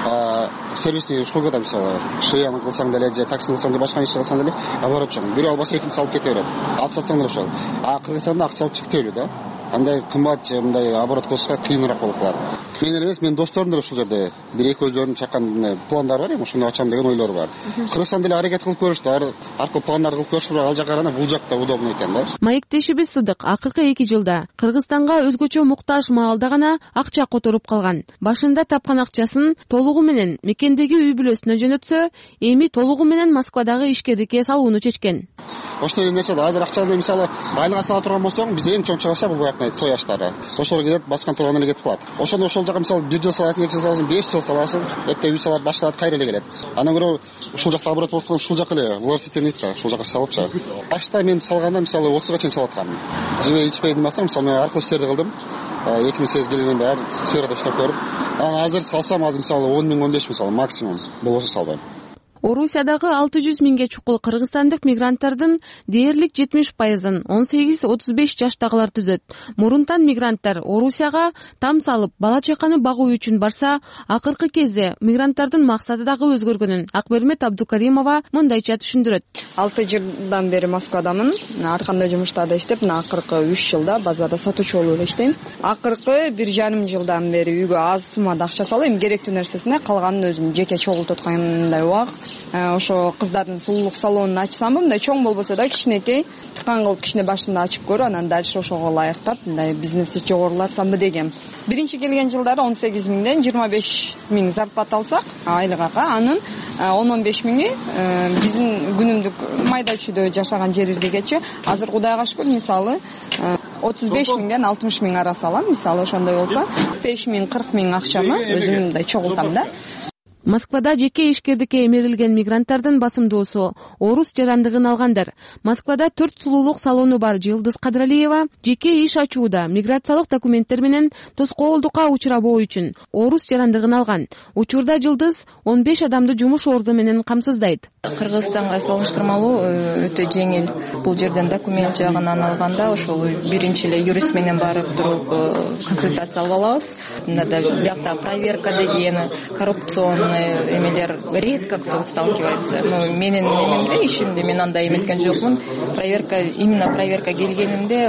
сервисный услугада мисалы шияны кылсаң деле же такси кылсаң же башка иш кылсаң деле оборот чоң. Бирөө албаса экинчиси алып кете берет. Алып сатсаң деле ошол. Кыргызстанда акчалык чектелүү да. Андай кымбат же мындай оборот кылышка кыйыныраак болуп калат. Менин эмес, менин досторум деле ушул жерде бир-эки өздөрүнүн чакан пландары бар, ошону ачам деген ойлору бар. Кыргызстан деле аракет кылып көрүштү, аркылуу пландар кылып көрүштү, бирок ал жака караганда бул жакта удобный экен да. Маектешибиз Сыдык акыркы 2 жылда Кыргызстанга өзгөчө муктаж маалда гана акча которуп калган. Башында тапкан акчасын толугу менен мекендеги үй бүлөсүнө жөнөтсө, эми толугу менен Москвадагы ишкердикке салууну чечкен. Ошондой нерсе азыр акчаны мисалы айлык сала турган болсоң, бизде эң чоң чыгыша бул баягы той аштары. Ошол кетет, баскан турган эле кетип калат. Ошондо ошол жака мисалы 1 жыл саласың, 2 жыл саласың, 5 жыл саласың, эптеп үй салат башталат, кайра эле келет. Андан көрө ушул жакта оборот болуп калып, ушул жака эле велосипедни да, ушул жака салыпчы. Башта мен салганда мисалы 30га чейин салып аткам. Жебе ичпей демасам, мисалы мен аркылуу иштерди кылдым. 2008 келгенден бери ар сферада иштеп көрүп, анан азыр салсам, азыр мисалы 10 миң, 15 миң мисалы максимум болбосо салбайм. Орусиядагы 600 миңге чукул кыргызстандык мигранттардын дээрлик 70%-ын 18-35 жаштагылар түзөт. Мурунтан мигранттар Орусияга там салып, бала чаканы багуу үчүн барса, акыркы кезде мигранттардын максаты дагы өзгөргөнүн Акбермет Абдукаримова мындайча түшүндүрөт. 6 жылдан бери Москвадамын. Ар кандай жумушта да иштеп, акыркы 3 жылда базарда сатуучу болуп иштейм. Акыркы 1,5 жылдан бери үйгө аз суммада акча салып, керектүү нерсесине калганын өзүм жеке чогултуп аткандай убакыт. Ошо кыздардын сулуулук салонун ачсам, мындай чоң болбосо да кичинекей тыкан кылып кичине башында ачып көрүп, анан дальше ошого ылайыктап мындай бизнести жогорулатсамбы дегем. Биринчи келген жылдары 18 миңден 25 миң зарплата алсак, айлык акы, анын 10-15 миңи биздин күнүмдүк майда чүйдө жашаган жерибизге кетчү. Азыр Кудайга шүкүр, мисалы 35 миңден 60 миң арасы алам, мисалы ошондой болсо 5 миң, 40 миң акчамы өзүм мындай чогултам да. Москвада жеке ишкердикке эмерилген мигранттардын басымдуусу орус жарандыгын алгандар. Москвада 4 сулуулук салону бар Жылдыз Кадралиева жеке иш ачууда миграциялык документтер менен тоскоолдукка учурабоо үчүн орус жарандыгын алган. Учурда Жылдыз 15 адамды жумуш орду менен камсыздайт. Кыргызстанга салыштырмалуу өтө жеңил. Бул жерден документ жагынан алганда ошол биринчи эле юрист менен барып туруп консультация алып алабыз. Мында биякта проверка деген, коррупционный эмелер редко кто сталкивается. Но менин эмемде, ишимде мен андай эметкен жокмун. Именно проверка келгенинде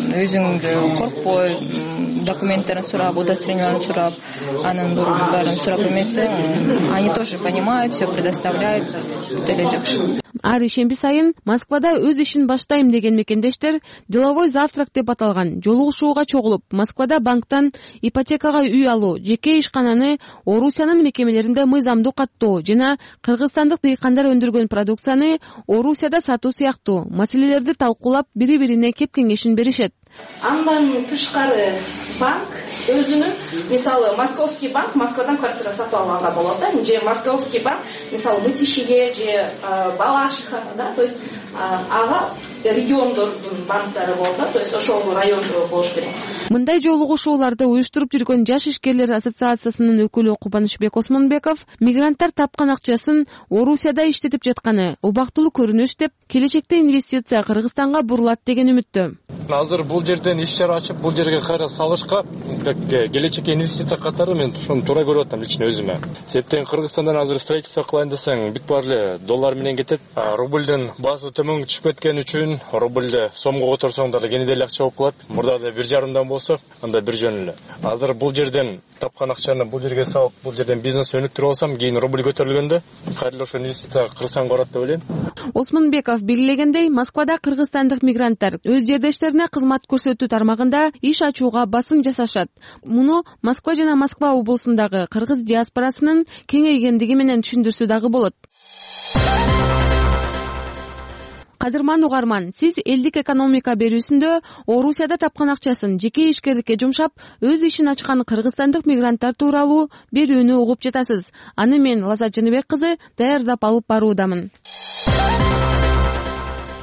өзүңдү коркпой, документтерин сурап, удостоверенияларын сурап, анын баарын сурап эметсең, они тоже понимают, все предоставляют. Деле жакшы. Ар ишемби сайын Москвада өз ишин баштайм деген мекендештер деловой завтрак деп аталган жолугушууга чогулуп, Москвада банктан ипотекага үй алуу, жеке ишкананы Орусиянын мекемелеринде мыйзамдуу каттоо жана кыргызстандык дыйкандар өндүргөн продукцияны Орусияда сатуу сыяктуу маселелерди талкуулап, бири-бирине кеп кеңешин беришет. Андан тышкары банк өзүнүн, мисалы, Московский банк Москвадан квартира сатып алганга болот да, же Московский банк, мисалы, Мытищиге же Балашиха, да, то есть ага региондордун банктары болот да, то есть ошол райондо болуш керек. Мындай жолугушууларды уюштуруп жүргөн Жаш ишкерлер ассоциациясынын өкүлү Кубанычбек Осмонбеков мигранттар тапкан акчасын Орусияда иштетип жатканы убактылуу көрүнүш деп, келечекте инвестиция Кыргызстанга бурулат деген үмүттө. Азыр бул жерден иш чара ачып, бул жерге кайра салышка, келечекке инвестиция катары мен ушуну туура көрүп атам лично өзүмө. Себептен Кыргызстандан азыр строительство кылайын десең, бүт баары эле доллар менен кетет. Рубльдин баасы төмөн түшүп кеткен үчүн рубльди сомго которсоң да кенеде эле акча болуп калат. Мурда да 1,5 болсо, анда бир жөн эле. Азыр бул жерден тапкан акчаны бул жерге салып, бул жерден бизнес өнүктүрүп алсам, кийин рубль көтөрүлгөндө кайра ошо инвестиция Кыргызстанга барат деп ойлойм. Осмонбеков белгилегендей, Москвада кыргызстандык мигранттар өз жердештерине кызмат көрсөтүү тармагында иш ачууга басым жасашат. Муну Москва жана Москва облусундагы кыргыз диаспорасынын кеңейгендиги менен түшүндүрсө дагы болот. Кадырман угарман, сиз элдик экономика берүүсүндө Орусияда тапкан акчасын жеке ишкердикке жумшап, өз ишин ачкан кыргызстандык мигранттар тууралуу берүүнү угуп жатасыз. Аны мен Лазат Жаныбек кызы даярдап алып баруудамын.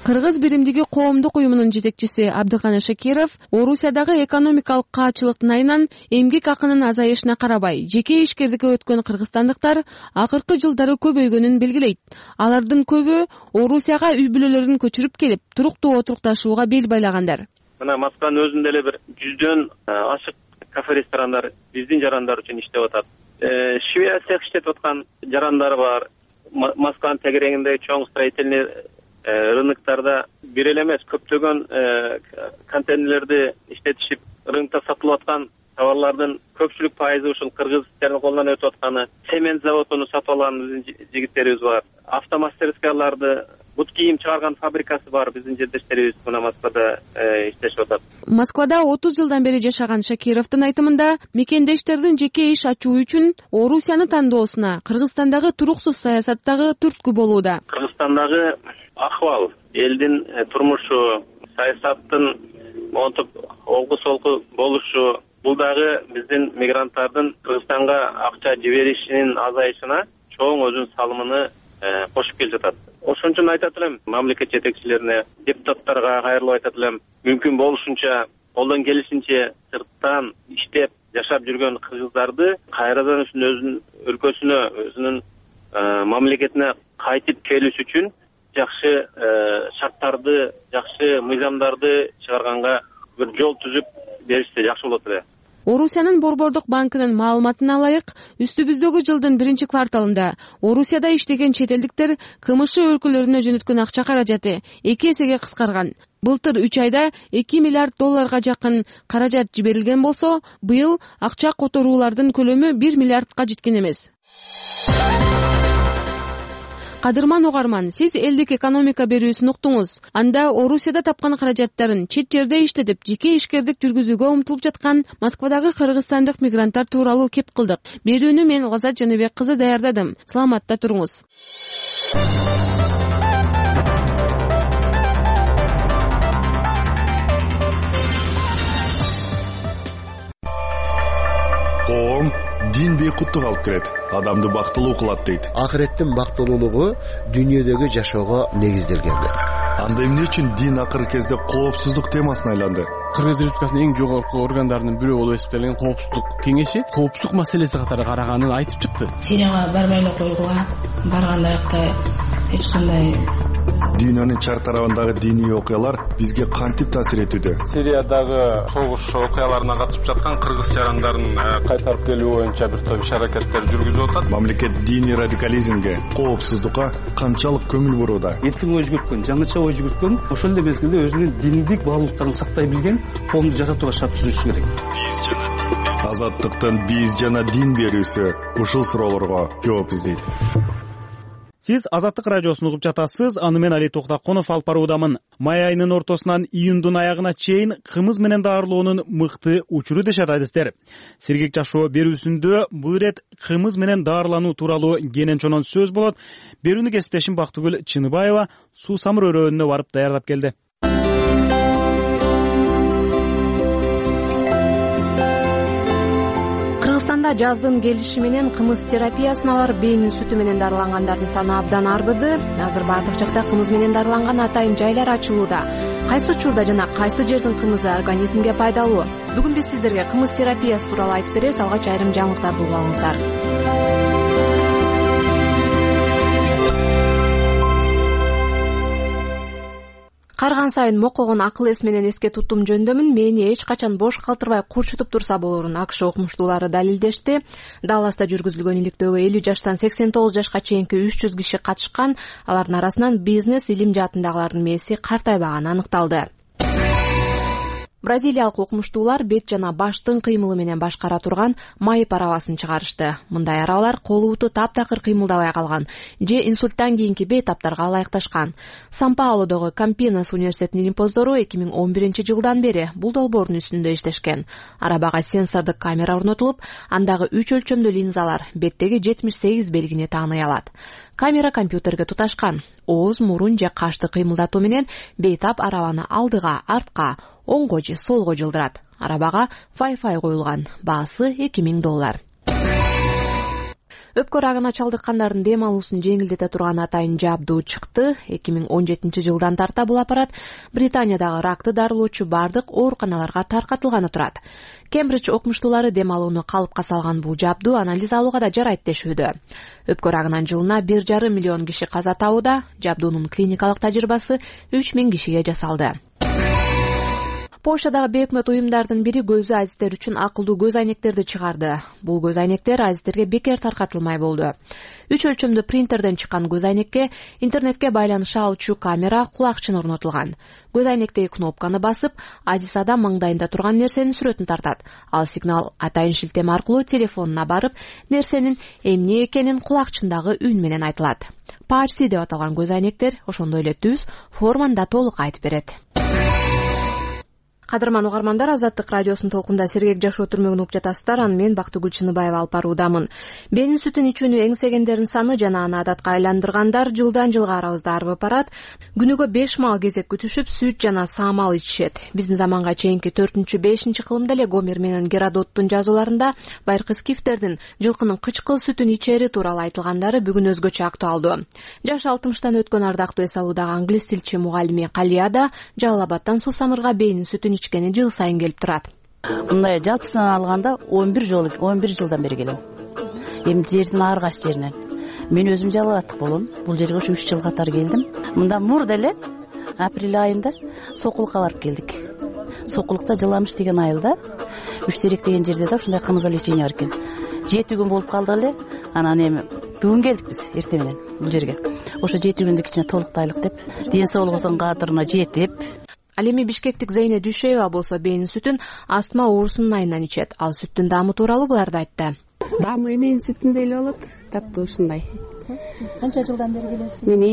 Кыргыз биримдиги коомдук уюмунун жетекчиси Абдыканы Шакиров Орусиядагы экономикалык каачылыктын айынан эмгек акынын азайышына карабай, жеке ишкердикке өткөн кыргызстандыктар акыркы жылдары көбөйгөнүн белгилейт. Алардын көбү Орусияга үй бүлөлөрүн көчүрүп келип, туруктуу отурукташууга бел байлагандар. Мына Москванын өзүндө эле бир 100дөн ашык кафе ресторандар биздин жарандар үчүн иштеп атат. Швея цех иштеп аткан жарандар бар. Москванын тегерегиндеги чоң строительный рыноктарда бир эле эмес көптөгөн контейнерлерди иштетишип, рынокто сатылып аткан товарлардын көпчүлүк пайызы ушул кыргыздын колунан өтүп атканы. Цемент заводун сатып алган биздин жигиттерибиз бар. Автомастерскияларды, бут кийим чыгарган фабрикасы бар биздин жердештерибиз мына Москвада иштешип атат. Москвада 30 жылдан бери жашаган Шакировдун айтымында, мекендештердин жеке иш ачуу үчүн Орусияны тандоосуна Кыргызстандагы туруксуз саясаттагы түрткү болууда. Кыргызстандагы акыбал, элдин турмушу, саясаттын монтуп олгу солку болушу, бул дагы биздин мигранттардын Кыргызстанга акча жиберишинин азайышына чоң өзүнүн салымын кошуп келе жатат. Ошон үчүн айтат элем мамлекет жетекчилерине, депутаттарга кайрылып айтат элем, мүмкүн болушунча, колдон келишинче сырттан иштеп жашап жүргөн кыргыздарды кайрадан өзүнүн өлкөсүнө, өзүнүн мамлекетине кайтып келиш үчүн жакшы шарттарды, жакшы мыйзамдарды чыгарганга бир жол түзүп беришсе жакшы болот эле. Орусиянын Борбордук банкынын маалыматына ылайык, үстүбүздөгү жылдын 1-кварталында Орусияда иштеген чет элдиктер КМШ өлкөлөрүнө жөнөткөн акча каражаты 2 эсеге кыскарган. Былтыр 3 айда 2 миллиард долларга жакын каражат жиберилген болсо, быйыл акча которуулардын көлөмү 1 миллиардка жеткен эмес. Кадырман угарман, сиз элдик экономика берүүсүн уктуңуз. Анда Орусияда тапкан каражаттарын чет жерде иштетип, жеке ишкердик жүргүзүүгө умтулуп жаткан Москвадагы кыргызстандык мигранттар тууралуу кеп кылдык. Берүүнү мен Лазат Жаныбек кызы даярдадым. Саламатта туруңуз. Коом дин бейкуттук алып келет, адамды бактылуу кылат дейт. Акыреттин бактылуулугу дүйнөдөгү жашоого негизделген. Анда эмне үчүн дин акыркы кезде коопсуздук темасына айланды? Кыргыз Республикасынын эң жогорку органдарынын бирөө болуп эсептелген коопсуздук кеңеши коопсуздук маселеси катары караганын айтып чыкты. Сирияга барбай эле койгула, барганда эч кандай Дүйнөнүн чар тарабындагы диний окуялар бизге кантип таасир этүүдө? Сириядагы согуш окуяларына катышып жаткан кыргыз жарандарын кайтарып келүү боюнча бир топ иш-аракеттер жүргүзүп атат. Мамлекет диний радикализмге, коопсуздукка канчалык көңүл бурууда? Эркин ой жүгүрткөн, жаңыча ой жүгүрткөн, ошол эле мезгилде өзүнүн диндик баалуулуктарын сактай билген коомду жасатууга шарт түзүшү керек. Азаттыктын биз жана дин берүүсү ушул суроолорго жооп издейт. Сиз Азаттык радиосун угуп жатасыз. Аны мен Али Токтакунов алып баруудамын. Май айынын ортосунан июндун аягына чейин кымыз менен даарылоонун мыкты учуру дешет адистер. Сергек жашоо берүүсүндө бул ирет кымыз менен даарылануу тууралуу кенен чонон сөз болот. Берүүнү кесиптешим Бактыгүл Чыныбаева Суу Самыр өрөөнүнө барып даярдап келди. Кыргызстанда жаздын келиши менен кымыз терапиясын алар бэйнин сүтү менен дарылангандардын саны абдан арбыды. Азыр бардык жакта кымыз менен дарыланган атайын жайлар ачылууда. Кайсы учурда жана кайсы жердин кымызы организмге пайдалуу? Бүгүн биз сиздерге кымыз терапиясы тууралуу айтып беребиз. Алгач айрым жаңылыктарды угуп алыңыздар. Карган сайын мокогон акыл эс менен эске туттум жөндөмүн. Мени эч качан бош калтырбай курчутуп турса болорун АКШ окумуштуулары далилдешти. Далласта жүргүзүлгөн иликтөөгө 50 жаштан 89 жашка чейинки 300 киши катышкан. Алардын арасынан бизнес, илим жаатындагылардын мээси картайбаганы аныкталды. Бразилиялык окумуштуулар бет жана баштын кыймылы менен башкара турган майып арабасын чыгарышты. Мындай арабалар кол уту таптакыр кыймылдабай калган же инсульттан кийинки бейтаптарга ылайыкташкан. Сан-Паулодогу Кампинас университетинин илимпоздору 2011-жылдан бери бул долбоордун үстүндө иштешкен. Арабага сенсордук камера орнотулуп, андагы 3 өлчөмдүү линзалар беттеги 78 белгини тааный алат. Камера компьютерге туташкан. Ооз, мурун же кашты кыймылдатуу менен бейтап арабаны алдыга, артка, оңго же солго жылдырат. Арабага Wi-Fi коюлган. Баасы $2000. Өпкө рагына чалдыккандардын дем алуусун жеңилдете турган атайын жабдуу чыкты. 2017 жылдан тарта бул аппарат Британиядагы ракты дарылоочу бардык ооруканаларга таркатылганы турат. Кембридж окумуштуулары дем алууну калыпка салган бул жабдуу анализ алууга да жарайт дешүүдө. Өпкө рагынан жылына 1,5 миллион киши каза табууда. Жабдуунун клиникалык тажрыйбасы 3000 кишиге жасалды. Польшадагы бейөкмөт уюмдардын бири көзү азиздер үчүн акылдуу көз айнектерди чыгарды. Бул көз айнектер азиздерге бекер таркатылмай болду. 3 өлчөмдүү принтерден чыккан көз айнекке интернетке байланыша алчу камера, кулакчын орнотулган. Көз айнектеги кнопканы басып, азиз адам маңдайында турган нерсенин сүрөтүн тартат. Ал сигнал атайын шилтеме аркылуу телефонуна барып, нерсенин эмне экенин кулакчындагы үн менен айтылат. Парси деп аталган көз айнектер ошондой эле түз, форманда толук айтып берет. Кадырман угармандар, Азаттык радиосунун толкунда сергек жашоо түрмөгүн угуп жатасыздар. Аны мен Бактыгүл Чыныбаева алып баруудамын. Бенин сүтүн ичүүнү эңсегендердин саны жана аны адатка айландыргандар жылдан жылга арабызда арбып барат. Күнүгө 5 маал кезек күтүшүп, сүт жана саамал ичишет. Биздин заманга чейинки 4-5 кылымда эле Гомер менен Геродоттун жазууларында байыркы скифтердин жылкынын кычкыл сүтүн ичери тууралуу айтылгандары бүгүн өзгөчө актуалдуу. Жаш 60-тан өткөн ардактуу эс алуудагы англис тилчи мугалими Калияда Жалал Абадтан Сусамырга бенин сүтүн ичкени жыл сайын келип турат. Мындай жалпысынан алганда 11 жылдан бери келем. Эми жердин ар кайсы жеринен. Мен өзүм Жалал Абадтык болом. Бул жерге 3 жыл катар келдим. Мында мурда эле апрель айында Сокулукка барып келдик. Сокулукта Жыламыш деген айылда 3 терек деген жерде да ушундай кымыза лечение бар экен. 7 күн болуп калдык эле. Анан эми бүгүн келдик биз эртең менен бул жерге. Ошо 7 күндүк ичинде толуктайлык деп, ден соолугубуздун кадырына жетип. Ал эми бишкектик Зейне Дүйшөева болсо бенин сүтүн астма оорусунун айынан ичет. Ал сүттүн даамы тууралуу буларды айтты. Даамы эненин сүтүндөй эле болот, таптуу ушундай. Сиз канча жылдан бери келесиз? Мен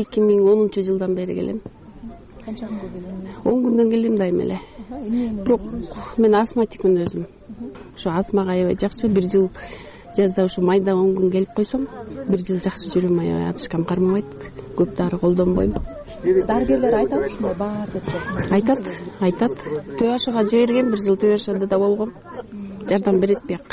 2010 жылдан бери келем. Канча күнгө келдиңиз? 10 күндөн келдим дайым эле. Бирок мен астматикмин өзүм. Ошо астмага аябай жакшы. Бир жыл жазда ушу майда 10 күн келип койсом, бир жыл жакшы жүрөм, аябай атышкам кармабайт. Көп дары колдонбойм. Дарыгерлер айтабы ушундай баар деп жок? Айтат. ТОшга жиберген, бир жыл ТОшда да болгом. Жардам берет бияк.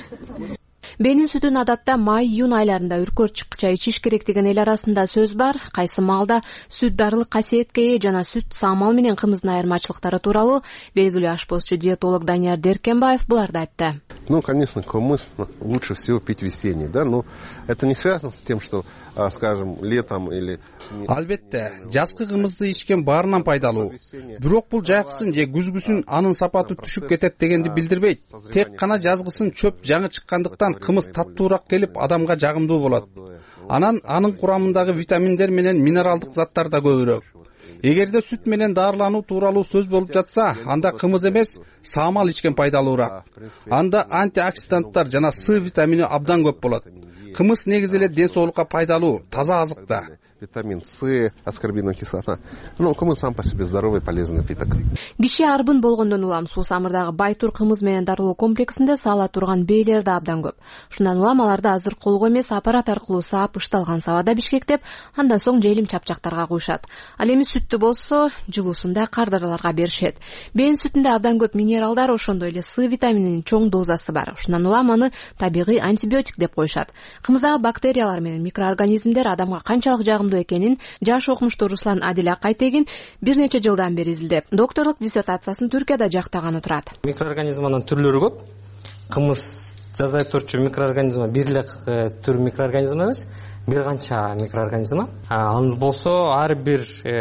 Бенин сүтүн адатта май-июнь айларында үркөрчүкча ичиш керек деген эл арасында сөз бар. Кайсы маалда сүт дарылык касиетке ээ жана сүт саамал менен кымыздын айырмачылыктары тууралуу белгилүү ашпозчу диетолог Данияр Деркенбаев буларды айтты. Конечно, кумыс лучше всего пить весенний, да, но это не связано с тем, что, скажем, летом или... Албетте, жазкы кымызды ичкен баарынан пайдалуу. Бирок бул жайкысын же күзгүсүн анын сапаты түшүп кетет дегенди билдирбейт. Тек гана жазгысын чөп жаңы чыккандыктан кымыз таттуураак келип адамга жагымдуу болот. Анан анын курамындагы витаминдер менен минералдык заттар да көбүрөөк. Эгерде сүт менен дарылануу тууралуу сөз болуп жатса, анда кымыз эмес, саамал ичкен пайдалуураак. Анда антиоксиданттар жана С витамини абдан көп болот. Кымыз негизи эле ден соолукка пайдалуу, таза азык да. Витамин С, аскорбиновая кислота. Кымыз сам по себе здоровый, полезный напиток. Киши арбын болгондон улам Суусамырдагы Байтур кымыз менен дарылоо комплексинде саала турган бейлер да абдан көп. Шундан улам аларды азыр колго эмес аппарат аркылуу саап ышталган сабада бишкектеп, андан соң желим чапчактарга куюшат. Ал эми сүттү болсо жылуусунда кардараларга беришет. Бенин сүтүндө абдан көп минералдар, ошондой эле С витамининин чоң дозасы бар. Шундан улам аны табигый антибиотик деп коюшат. Кымыздагы бактериялар менен микроорганизмдер адамга канчалык жагымдуу экенин жаш окумуштуу Руслан Адил Акайтегин бир нече жылдан бери изилдеп, докторлук диссертациясын Түркияда жактаганы турат. Микроорганизманын түрлөрү көп. Кымыз жаза турчу микроорганизма бир эле түр микроорганизма эмес, бир канча микроорганизма. Ал болсо ар бир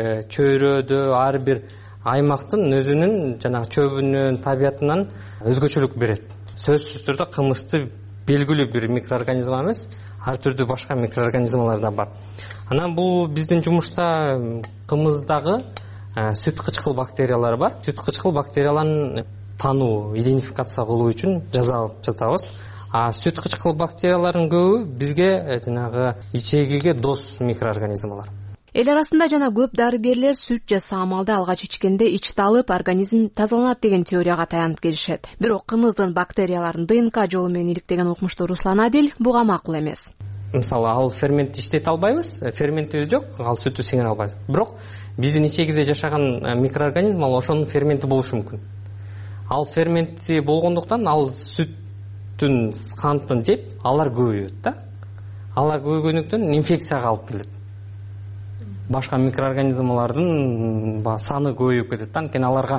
чөйрөдө, ар бир аймактын өзүнүн жанагы чөбүнүн, табиятынан өзгөчөлүк берет. Сөзсүз түрдө кымызды белгилүү бир микроорганизма эмес, ар түрдүү башка микроорганизмалар да бар. Анан бул биздин жумушта кымыздагы сүт кычкыл бактериялары бар. Сүт кычкыл бактерияларын тануу, идентификация кылуу үчүн жасап жатабыз. Сүт кычкыл бактериялардын көбү бизге жанагы ичегиге дос микроорганизмалар. Эл арасында жана көп дарыгерлер сүт же саамалды алгач ичкенде ич талып, организм тазаланат деген теорияга таянып келишет. Бирок кымыздын бактерияларын ДНК жолу менен иликтеген окумуштуу Руслан Адил буга макул эмес. Мисалы, ал фермент иштете албайбыз, ферменти жок, ал сүттү сиңире албайбыз. Бирок биздин ичегибизде жашаган микроорганизм ал ошонун ферменти болушу мүмкүн. Ал ферменти болгондуктан ал сүттүн кантын жеп, алар көбөйөт да. алар көбөйгөндүктөн инфекцияга алып келет. Башка микроорганизмлардын саны көбөйүп кетет да, анткени аларга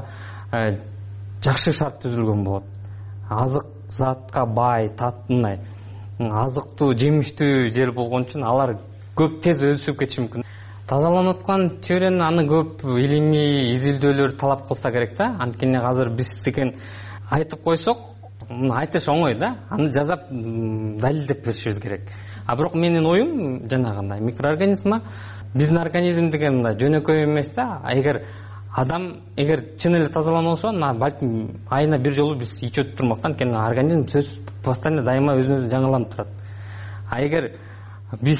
жакшы шарт түзүлгөн болот. Азык затка бай, татынай, азыктуу, жемиштүү жер болгон үчүн алар көп тез өсүп кетиши мүмкүн. Тазаланып аткан чөйрөнү аны көп илимий изилдөөлөр талап кылса керек да. Анткени азыр биз деген айтып койсок, айтыш оңой да. Аны жазап далилдеп беришибиз керек. А бирок менин оюм жанагындай микроорганизма биздин организм деген мындай жөнөкөй эмес да. Адам эгер чын эле тазаланып болсо, балким айына бир жолу биз ичип турмак да. Анткени организм постоянно дайыма өзүн өзү жаңыланып турат. А эгер биз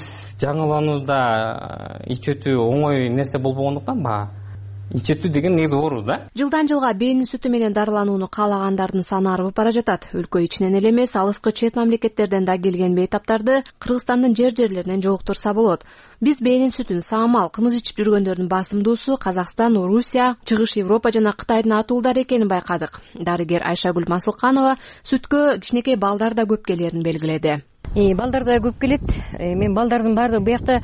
жаңыланууда ичетүү оңой нерсе болбогондуктан ичетүү деген негизи оору да. Жылдан жылга бээнин сүтү менен дарыланууну каалагандардын саны арбып бара жатат. Өлкө ичинен эле эмес, алыскы чет мамлекеттерден да келген бейтаптарды Кыргызстандын жерлеринен жолуктурса болот. Биз бээнин сүтүн саамал, кымыз ичип жүргөндөрдүн басымдуусу Казакстан, Орусия, Чыгыш Европа жана Кытайдын атуулдары экенин байкадык. Дарыгер Айшагүл Масылканова сүткө кичинекей балдар да көп келерин белгиледи. Балдар да көп келет. Мен балдардын баардыгы биякта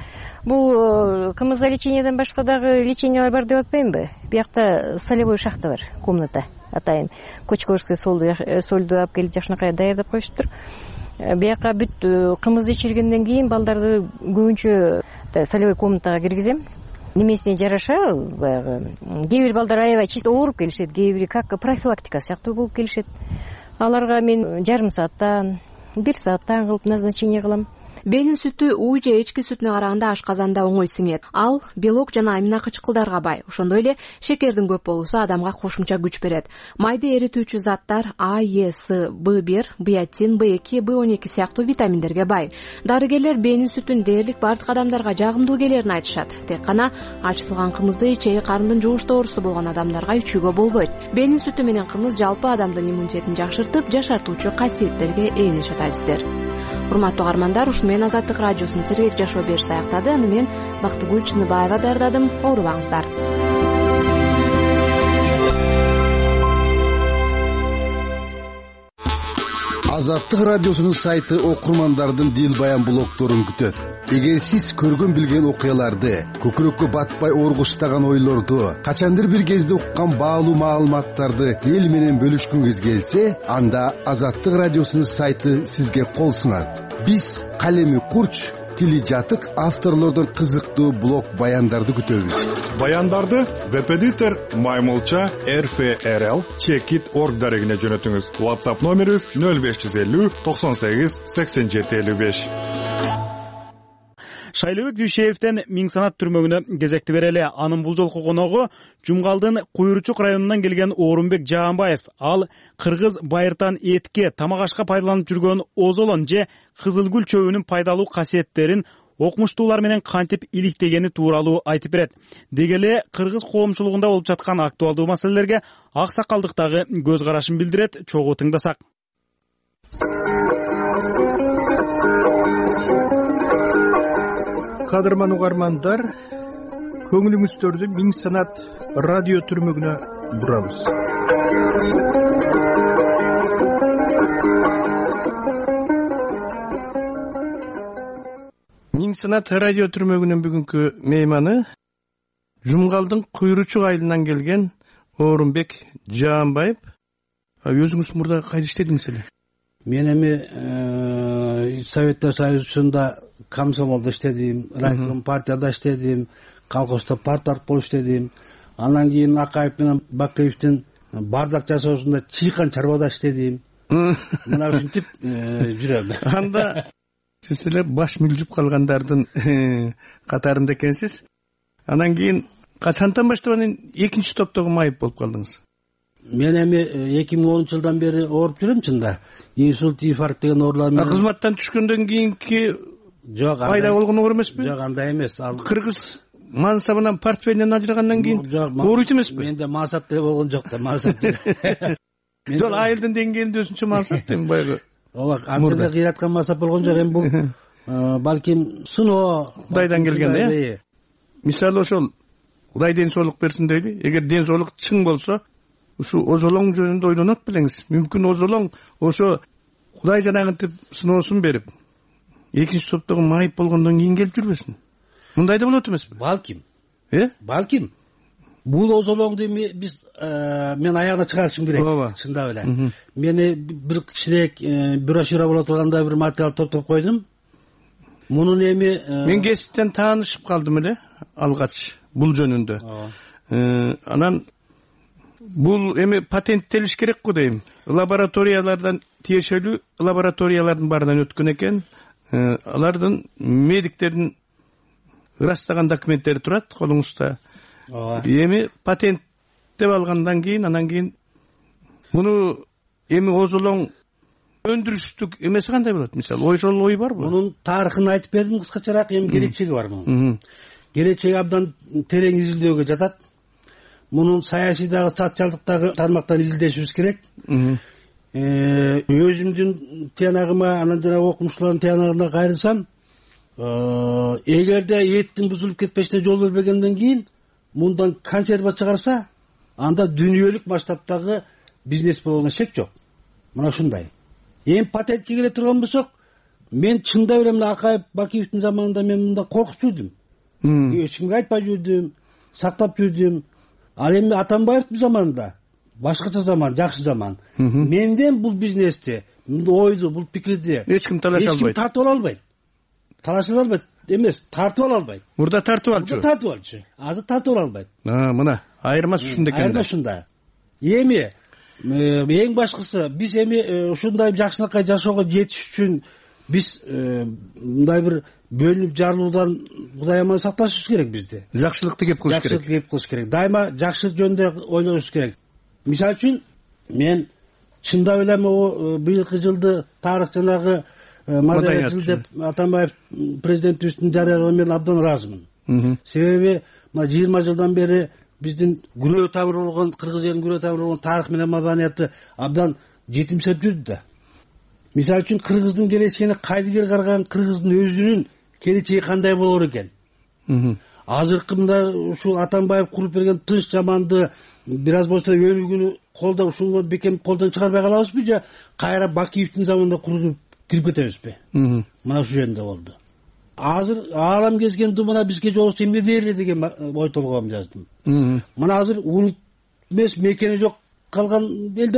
бул кымызда лечениеден башка дагы лечениялар бар деп атпаймынбы? Биякта солевой шахта бар, комната. Атайын Кочковский солду алып келип жакшынакай даярдап коюшуптур. Бияка бүт кымызды ичиргенден кийин балдарды көбүнчө солевой комнатага киргизем. Немесине жараша баягы кээ бир балдар аябай чисто ооруп келишет, кээ бири как профилактика сыяктуу болуп келишет. Аларга мен жарым сааттан 1 сааттан кылып назначение кылам. Бээнин сүтү уу же эчки сүтүнө караганда ашказанда оңой сиңет. Ал белок жана амино кычкылдарга бай. Ошондой эле шекердин көп болуусу адамга кошумча күч берет. Майды эритүүчү заттар А, Е, С, B1, биотин, B2, B12 сыяктуу витаминдерге бай. Дарыгерлер бээнин сүтүн дээрлик бардык адамдарга жагымдуу келерин айтышат. Тек гана ачытылган кымызды ичеги карындын жугуштоо оорусу болгон адамдарга ичүүгө болбойт. Бээнин сүтү менен кымыз жалпы адамдын иммунитетин жакшыртып, жашартуучу касиеттерге ээ дешет адистер. Урматтуу угармандар, ушуну менен Азаттык радиосунун Сергек жашоо бериши аяктады. Аны мен Бактыгүл Чыныбаева даярдадым. Оорубаңыздар. Азаттык радиосунун сайты окурмандардын дил баян блогторун күтөт. Эгер сиз көргөн билген окуяларды, көкүрөккө батпай оргуштаган ойлорду, качандыр бир кезде уккан баалуу маалыматтарды эл менен бөлүшкүңүз келсе, анда Азаттык радиосунун сайты сизге кол сунат. Биз калеми курч, тили жатык авторлордон кызыктуу блог баяндарды күтөбүз. Баяндарды веб-эдитор Маймылча RFRL Checkit.org дарегине жөнөтүңүз. WhatsApp номерибиз 0550 98 87 55. Шайлыбек Дүйшеевден Миң Санат түрмөгүнө кезекти берели. Анын бул жолку коногу Жумгалдын Куйручук районунан келген Орунбек Жаанбаев. Ал кыргыз байыртан этке, тамак ашка пайдаланып жүргөн озолон же кызылгүл чөбүнүн пайдалуу касиеттерин окумуштуулар менен кантип иликтегени тууралуу айтып берет. Деги эле кыргыз коомчулугунда болуп жаткан актуалдуу маселелерге аксакалдыктагы көз карашын билдирет. Чогуу тыңдасак. Кадырман угармандар, көңүлүңүздөрдү Миң Санат радио түрмөгүнө бурабыз. Миң Санат радио түрмөгүнүн бүгүнкү мейманы Жумгалдын Куйручук айылынан келген Орунбек Жаанбаев. Өзүңүз мурда кайда иштедиңиз эле? Мен эми Советтер Союзунда комсомолдо иштедим, райком партияда иштедим, колхоздо парторг болуп иштедим. Андан кийин Акаев менен Бакаевдин бардак жасоосунда чыйкан чарбада иштедим. Мына ушинтип жүрөм. Анда сиз эле баш мүлжүп калгандардын катарында экенсиз. Андан кийин качантан баштап анын экинчи топтогу майып болуп калдыңыз? Мен эми 2010 жылдан бери ооруп жүрөм чында. Инсульт, инфаркт деген оорулар менен. Кызматтан түшкөндөн кийинки пайда болгон оор эмеспи? Жок, андай эмес. Кыргыз мансабынан, портфелинен ажырагандан кийин ооруйт эмеспи? Менде мансап деле болгон жок да, мансап. Жок, айылдын деңгээлинде өзүнчө мансап дейм баягы. Ооба, анча кыйраткан мансап болгон жок. Эми бул балким сыноо Кудайдан келген, э? Мисалы ошол Кудай ден соолук берсин дейли. Эгер ден соолук чың болсо, ушу озолоң жөнүндө ойлонот белеңиз. Мүмкүн озолоң ошо Кудай жанагынтип сыноосун берип, экинчи топтогу майып болгондон кийин келип жүрбөсүн. Мындай да болот эмеспи? Балким. Бул озолоңду биз мен аягына чыгарышым керек. Чындап эле. Мени бир кичирээк брошюра боло турганда бир материал топтоп койдум. Мунун эми мен кесиптен таанышып калдым эле алгач бул жөнүндө. Анан бул эми патенттелиш керек го дейм. Лабораториялардан тиешелүү лабораториялардын баарынан өткөн экен. Алардын медиктердин ырастаган документтери турат колуңузда. Эми патенттеп алгандан кийин анан кийин муну эми озолоң өндүрүштүк эмеси кандай болот? Мисалы, ошол ой барбы? Мунун тарыхын айтып бердим кыскачараак, эми келечеги бар мунун. Келечеги абдан терең изилдөөгө жатат. Мунун саясийдагы, социалдыктагы тармактан изилдешибиз керек. Өзүмдүн тыянагыма, анан жана окумуштуулардын тыянагына кайрылсам, эгерде эттин бузулуп кетпешине жол бербегенден кийин мындан консерва чыгарса, анда дүйнөлүк масштабтагы бизнес болгонуна шек жок. Мына ушундай. Эми патентке келе турган болсок, мен чындап эле мына Акаев Бакиевдин заманында мен мындан коркуп жүрдүм. Эч кимге айтпай жүрдүм, сактап жүрдүм. Ал эми Атамбаевдин заманында башкача заман, жакшы заман. Менден бул бизнести, ойду, бул пикирди эч ким талаша албайт. Эч ким тартып ала албайт. Талаша албайт эмес, тартып ала албайт. Мурда тартып алчу. Тартып алчу. Азыр тартып ала албайт. Мына айырмасы ушунда экен. Айырмасы ушунда. Эми эң башкысы биз эми ушундай жакшылыкка жашоого жетиш үчүн биз мындай бир бөлүнүп жарылуудан Кудай аман сакташыбыз керек бизди. Жакшылыкты кеп кылыш керек. Жакшылыкты кеп кылыш керек. Дайыма жакшы жөндө ойлонуш керек. Мисалы үчүн мен чындап эле быйылкы жылды тарых жанагы маданият жыл деп Атамбаев президентибиздин жарыялаганы мен абдан ыраазымын. Себеби 20 жылдан бери биздин күрөө тамыры болгон, кыргыз элинин күрөө тамыры болгон тарых менен маданияты абдан жетимсип жүрдү да. Мисалы үчүн кыргыздын келечегине кайдыгер караган кыргыздын өзүнүн келечеги кандай болор экен? Азыркы мында ушул Атамбаев куруп берген тынч жаманды бир аз болсо өнүгүүнү колдоп, ушуну бекем колдон чыгарбай калабызбы же кайра Бакиевдин заманында куруп кирип кетебизби? Мына ушул жөнүндө болду. Азыр аалам кезген думана бизге жолсо эмне дээрле деген ой толгоом жаздым. Мына азыр улут эмес, мекени жок калган элдер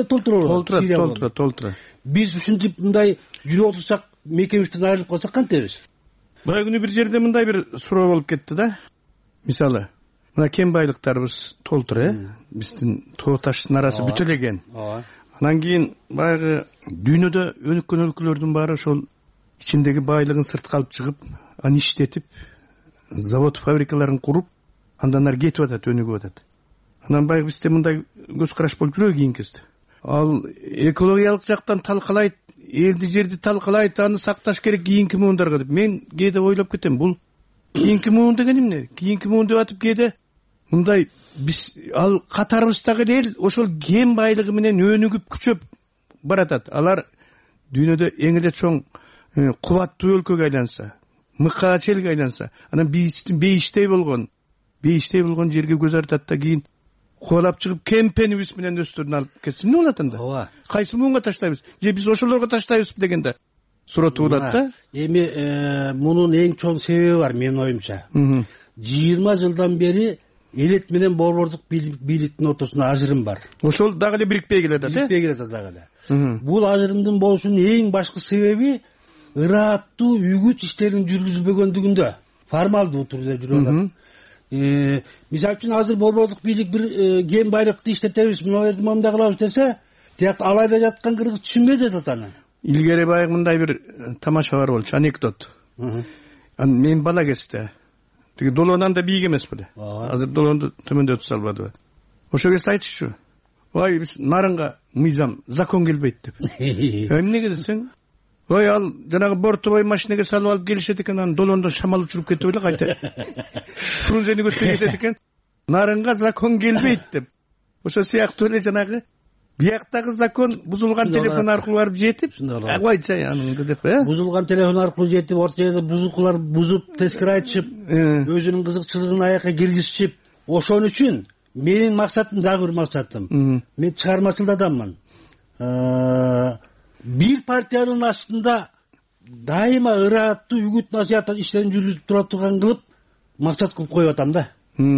толтура. Биз ушинтип мындай жүрүп отурсак, мекенибизден айрылып калсак кантебиз? Бая күнү бир жерде мындай бир суроо болуп кетти да. Мисалы, мына кен байлыктарыбыз толтур, биздин тоо таштын арасы бүтө элеген. Анан кийин баягы дүйнөдө өнүккөн өлкөлөрдүн баары ошол ичиндеги байлыгын сыртка алып чыгып, аны иштетип, завод, фабрикаларын куруп, андан ары кетип атат, өнүгүп атат. Анан баягы бизде мындай көз караш болуп жүрөбү кийинки кезде? Ал экологиялык жактан талкалайт, элди жерди талкалайт, аны сакташ керек кийинки муундарга деп. Мен кээде ойлоп кетем, бул кийинки муун деген эмне? Кийинки муун деп атып кээде мындай биз ал катарыбыздагы эл ошол кен байлыгы менен өнүгүп күчөп баратат. Алар дүйнөдө эң эле чоң кубаттуу өлкөгө айланса, мыкаачы элге айланса, анан бейиштей болгон жерге көз артат да кийин кубалап чыгып кемпенибиз менен өстөрүн алып кетсе эмне болот анда? Кайсы муунга таштайбыз? Же биз ошолорго таштайбызбы дегенде суроо туулат да. Эми мунун эң чоң себеби бар менин оюмча. 20 жылдан бери элет менен борбордук бийликтин ортосунда ажырым бар. Ошол дагы эле бирикпей келатат, бирикпей келатат дагы эле. Бул ажырымдын болушунун эң башкы себеби ыраттуу үгүт иштерин жүргүзбөгөндүгүндө, формалдуу түрдө жүрүп атат. Мисалы үчүн азыр борбордук бийлик бир кен байлыкты иштетебиз, мына жерде мындай кылабыз десе, тияк алайда жаткан кыргыз түшүнбөй жатат аны. Илгери баягы мындай бир тамаша бар болчу, анекдот. Мен бала кезде тиги долоонан да бийик эмес беле. Азыр долоонду төмөндөтүп салбадыбы? Ошол кезде айтышчу. Ой, биз нарынга мыйзам, закон келбейт деп. Эмнеге десең? Ой, ал жанагы бортовой машинеге салып алып келишет экен, анан долоондон шамал учуруп кетип эле кайта фрунзени көчкө кетет экен. Нарынга закон келбейт деп. Ошол сыяктуу эле жанагы бияктагы закон бузулган телефон аркылуу барып жетип, койчу аныңды деп, бузулган телефон аркылуу жетип, орто жерде бузукулар бузуп, тескери айтышып, өзүнүн кызыкчылыгын аякка киргизишип, ошон үчүн менин максатым дагы бир максатым. Мен чыгармачыл адаммын. Бир партиянын астында дайыма ырааттуу үгүт насыят иштерин жүргүзүп тура турган кылып максат кылып коюп атам да.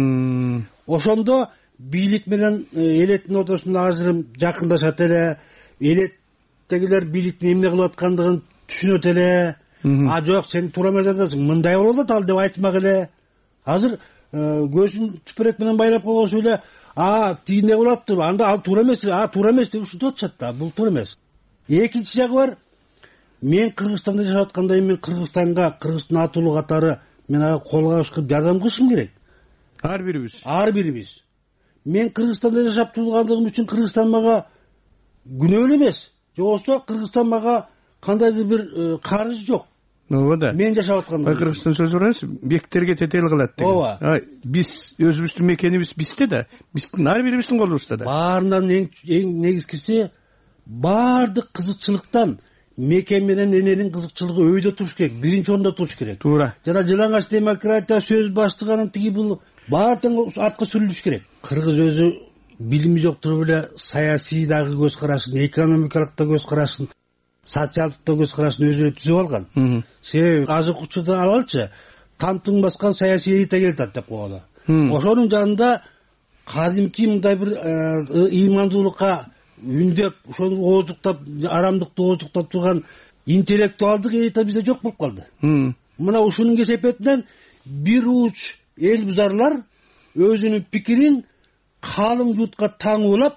Ошондо бийлик менен элеттин ортосунда ажырым жакындашат эле, элеттегилер бийликтин эмне кылып аткандыгын түшүнөт эле. А жок, сен туура эмес атасың, мындай болуп атат ал деп айтмак эле. Азыр көзүн түпүрөк менен байлап койгосу эле, тигиндей болот деп, анда ал туура эмес, туура эмес деп ушинтип атышат да. Бул туура эмес. Экинчи жагы бар. Мен Кыргызстанда жашап аткандай, мен Кыргызстанга, Кыргыздын атуулу катары мен ага кол кабышып жардам кылышым керек. Ар бирибиз. Мен Кыргызстанда жашап тургандыгым үчүн Кыргызстан мага күнөөлүү эмес. Же болбосо Кыргызстан мага кандайдыр бир карызы жок. Ооба да. Мен жашап атканда. Кыргызстан сөзү бар эмес, бектерге тетел кылат деген. Ооба. Биз өзүбүздүн мекенибиз бизде да, биздин ар бирибиздин колубузда да. Баарынан эң негизгиси баардык кызыкчылыктан мекен менен эненин кызыкчылыгы өйдө туруш керек, биринчи орунда туруш керек. Туура. Жана жылаңач демократия, сөз баштыгы тиги бул баардыгы артка сүрүлүш керек. Кыргыз өзү билими жок туруп эле саясий дагы көз карашын, экономикалык да көз карашын, социалдык да көз карашын өзү түзүп алган. Себеби азыркы учурда алалчы, тамтың баскан саясий элита келатат деп койгону. Ошонун жанында кадимки мындай бир ыймандуулукка үндеп, ошону оозуктап, арамдыкты оозуктап турган интеллектуалдык элита бизде жок болуп калды. Мына ушунун кесепетинен бир уч эл бузарлар өзүнүн пикирин калың журтка таңуулап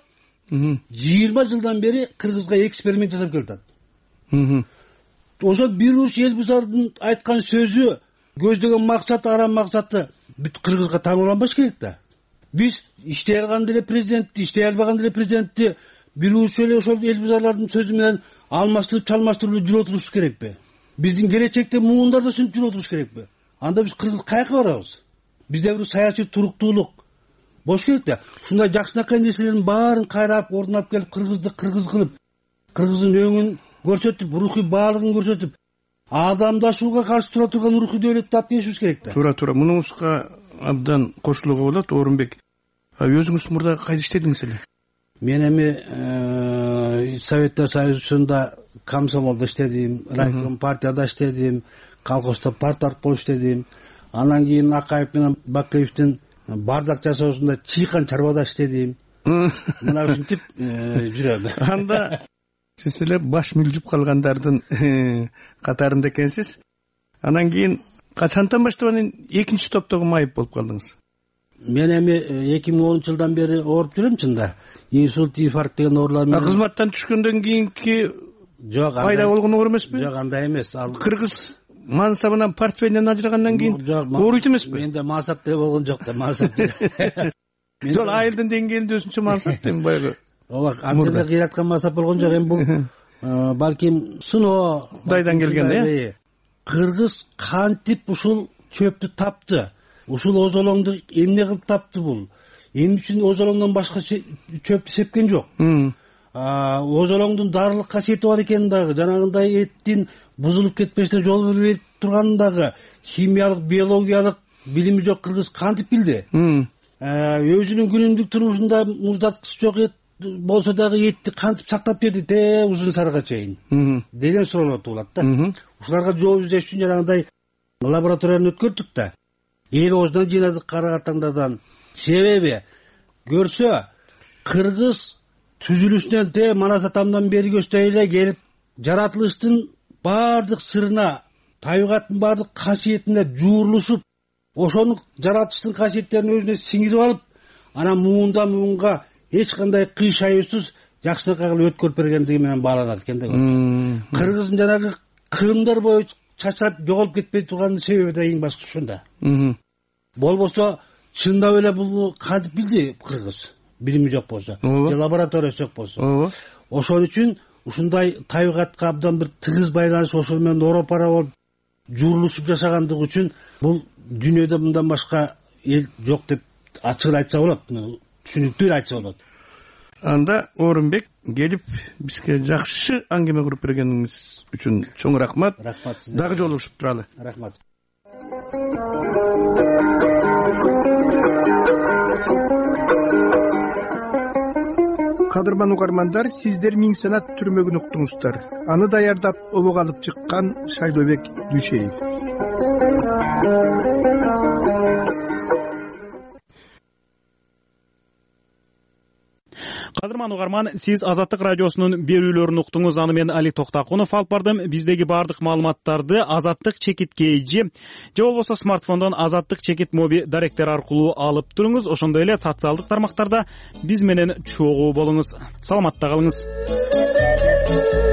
20 жылдан бери Кыргызга эксперимент жасап келатат. Ошо бир уч эл бузардын айткан сөзү, көздөгөн максаты, арам максаты бүт Кыргызга таңууланбаш керек да. Биз иштей алган деле президентти, иштей албаган деле президентти бир уч эле ошол эл бузарлардын сөзү менен алмаштырып, чалмаштырып жүрө туруш керекпи? Биздин келечекте муундар да сүнүп жүрө туруш керекпи? Анда биз Кыргыз каяка барабыз? Бизде бир саясий туруктуулук болуш керек да. Ушундай жакшынакай нерселердин баарын кайрап, ордунап келип, Кыргызды кыргыз кылып, Кыргыздын өңүн көрсөтүп, рухий баалыгын көрсөтүп, адамдашууга каршы тура турган рухий дөөлөттү тап келишибиз керек да. Туура. Мунуңузга абдан кошулууга болот, Орунбек. Өзүңүз мурда кайда иштедиңиз эле? Мен эми Советтер Союзунда комсомолдо иштедим, райком партияда иштедим, колхоздо парторг болуп иштедим. Андан кийин Акаев менен Бакеевдин бардак жасоосунда чыйкан чарбада иштедим. Мына ушинтип жүрөм. Анда сиз эле баш мүлжүп калгандардын катарында экенсиз. Андан кийин качантан баштап анан экинчи топтогу майып болуп калдыңыз? Мен эми 2010 жылдан бери ооруп жүрөм чында. Инсульт, инфаркт деген оорулар менен. Кызматтан түшкөндөн кийинки пайда болгон оор эмеспи? Жок, андай эмес. Кыргыз мансабынан, портфелинен ажырагандан кийин ооруйт эмеспи? Менде мансап деле болгон жок да, мансап. Жол айылдын деңгээлинде өзүнчө мансап дейм баягы. Ооба, анча кыйраткан мансап болгон жок. Эми бул балким сыноо Кудайдан келген да. Кыргыз кантип ушул чөптү тапты? Ушул озолоңду эмне кылып тапты бул? Эмне үчүн озолоңдон башка чөптү сепкен жок? Озолоңдун дарылык касиети бар экенин дагы, жанагындай эттин бузулуп кетпешине жол бербей турганын дагы химиялык, биологиялык билими жок кыргыз кантип билди? Өзүнүн күнүмдүк турмушунда муздаткычы жок эт болсо дагы этти кантип сактап берди те узун сарыга чейин деген суроолор туулат да. Ушуларга жооп издеш үчүн жанагындай лабораторияны өткөрдүк да. Эл оозунан жыйнадык кара картаңдардан. Себеби көрсө Кыргыз түзүлүшүнөн те манас атамдан бери көчтөй эле келип жаратылыштын баардык сырына, табигаттын баардык касиетине жуурулушуп, ошону жаратылыштын касиеттерин өзүнө сиңирип алып, анан муунга эч кандай кый шайысыз жакшынакай кылып өткөрүп бергендиги менен бааланат экен да. Кыргыздын жанагы кырымдар бою чачырап жоголуп кетпей турганын себеби да эң башкысы ушунда. Болбосо чындап эле бул кантип билди Кыргыз? Билими жок болсо, же лабораториясы жок болсо. Ошон үчүн ушундай табигатка абдан бир тыгыз байланышып, ошол менен оропара болуп жуурулушуп жашагандыгы үчүн бул дүйнөдө мындан башка эл жок деп ачык айтса болот, түшүнүктүү эле айтса болот. Анда Орунбек келип бизге жакшы аңгеме куруп бергениңиз үчүн чоң рахмат. Рахмат сизге. Дагы жолугушуп туралы. Рахмат. кадырман угармандар, сиздер Миң санат түрмөгүн уктуңуздар. Аны даярдап обого алып чыккан Шайлообек Дүйшеев. Кадырман угарман, сиз Азаттык радиосунун берүүлөрүн уктуңуз. Аны мен Али Токтакунов алып бардым. Биздеги баардык маалыматтарды Азаттык чекит KG же болбосо смартфондон Азаттык чекит моби даректер аркылуу алып туруңуз. Ошондой эле социалдык тармактарда биз менен чогуу болуңуз. Саламатта калыңыз.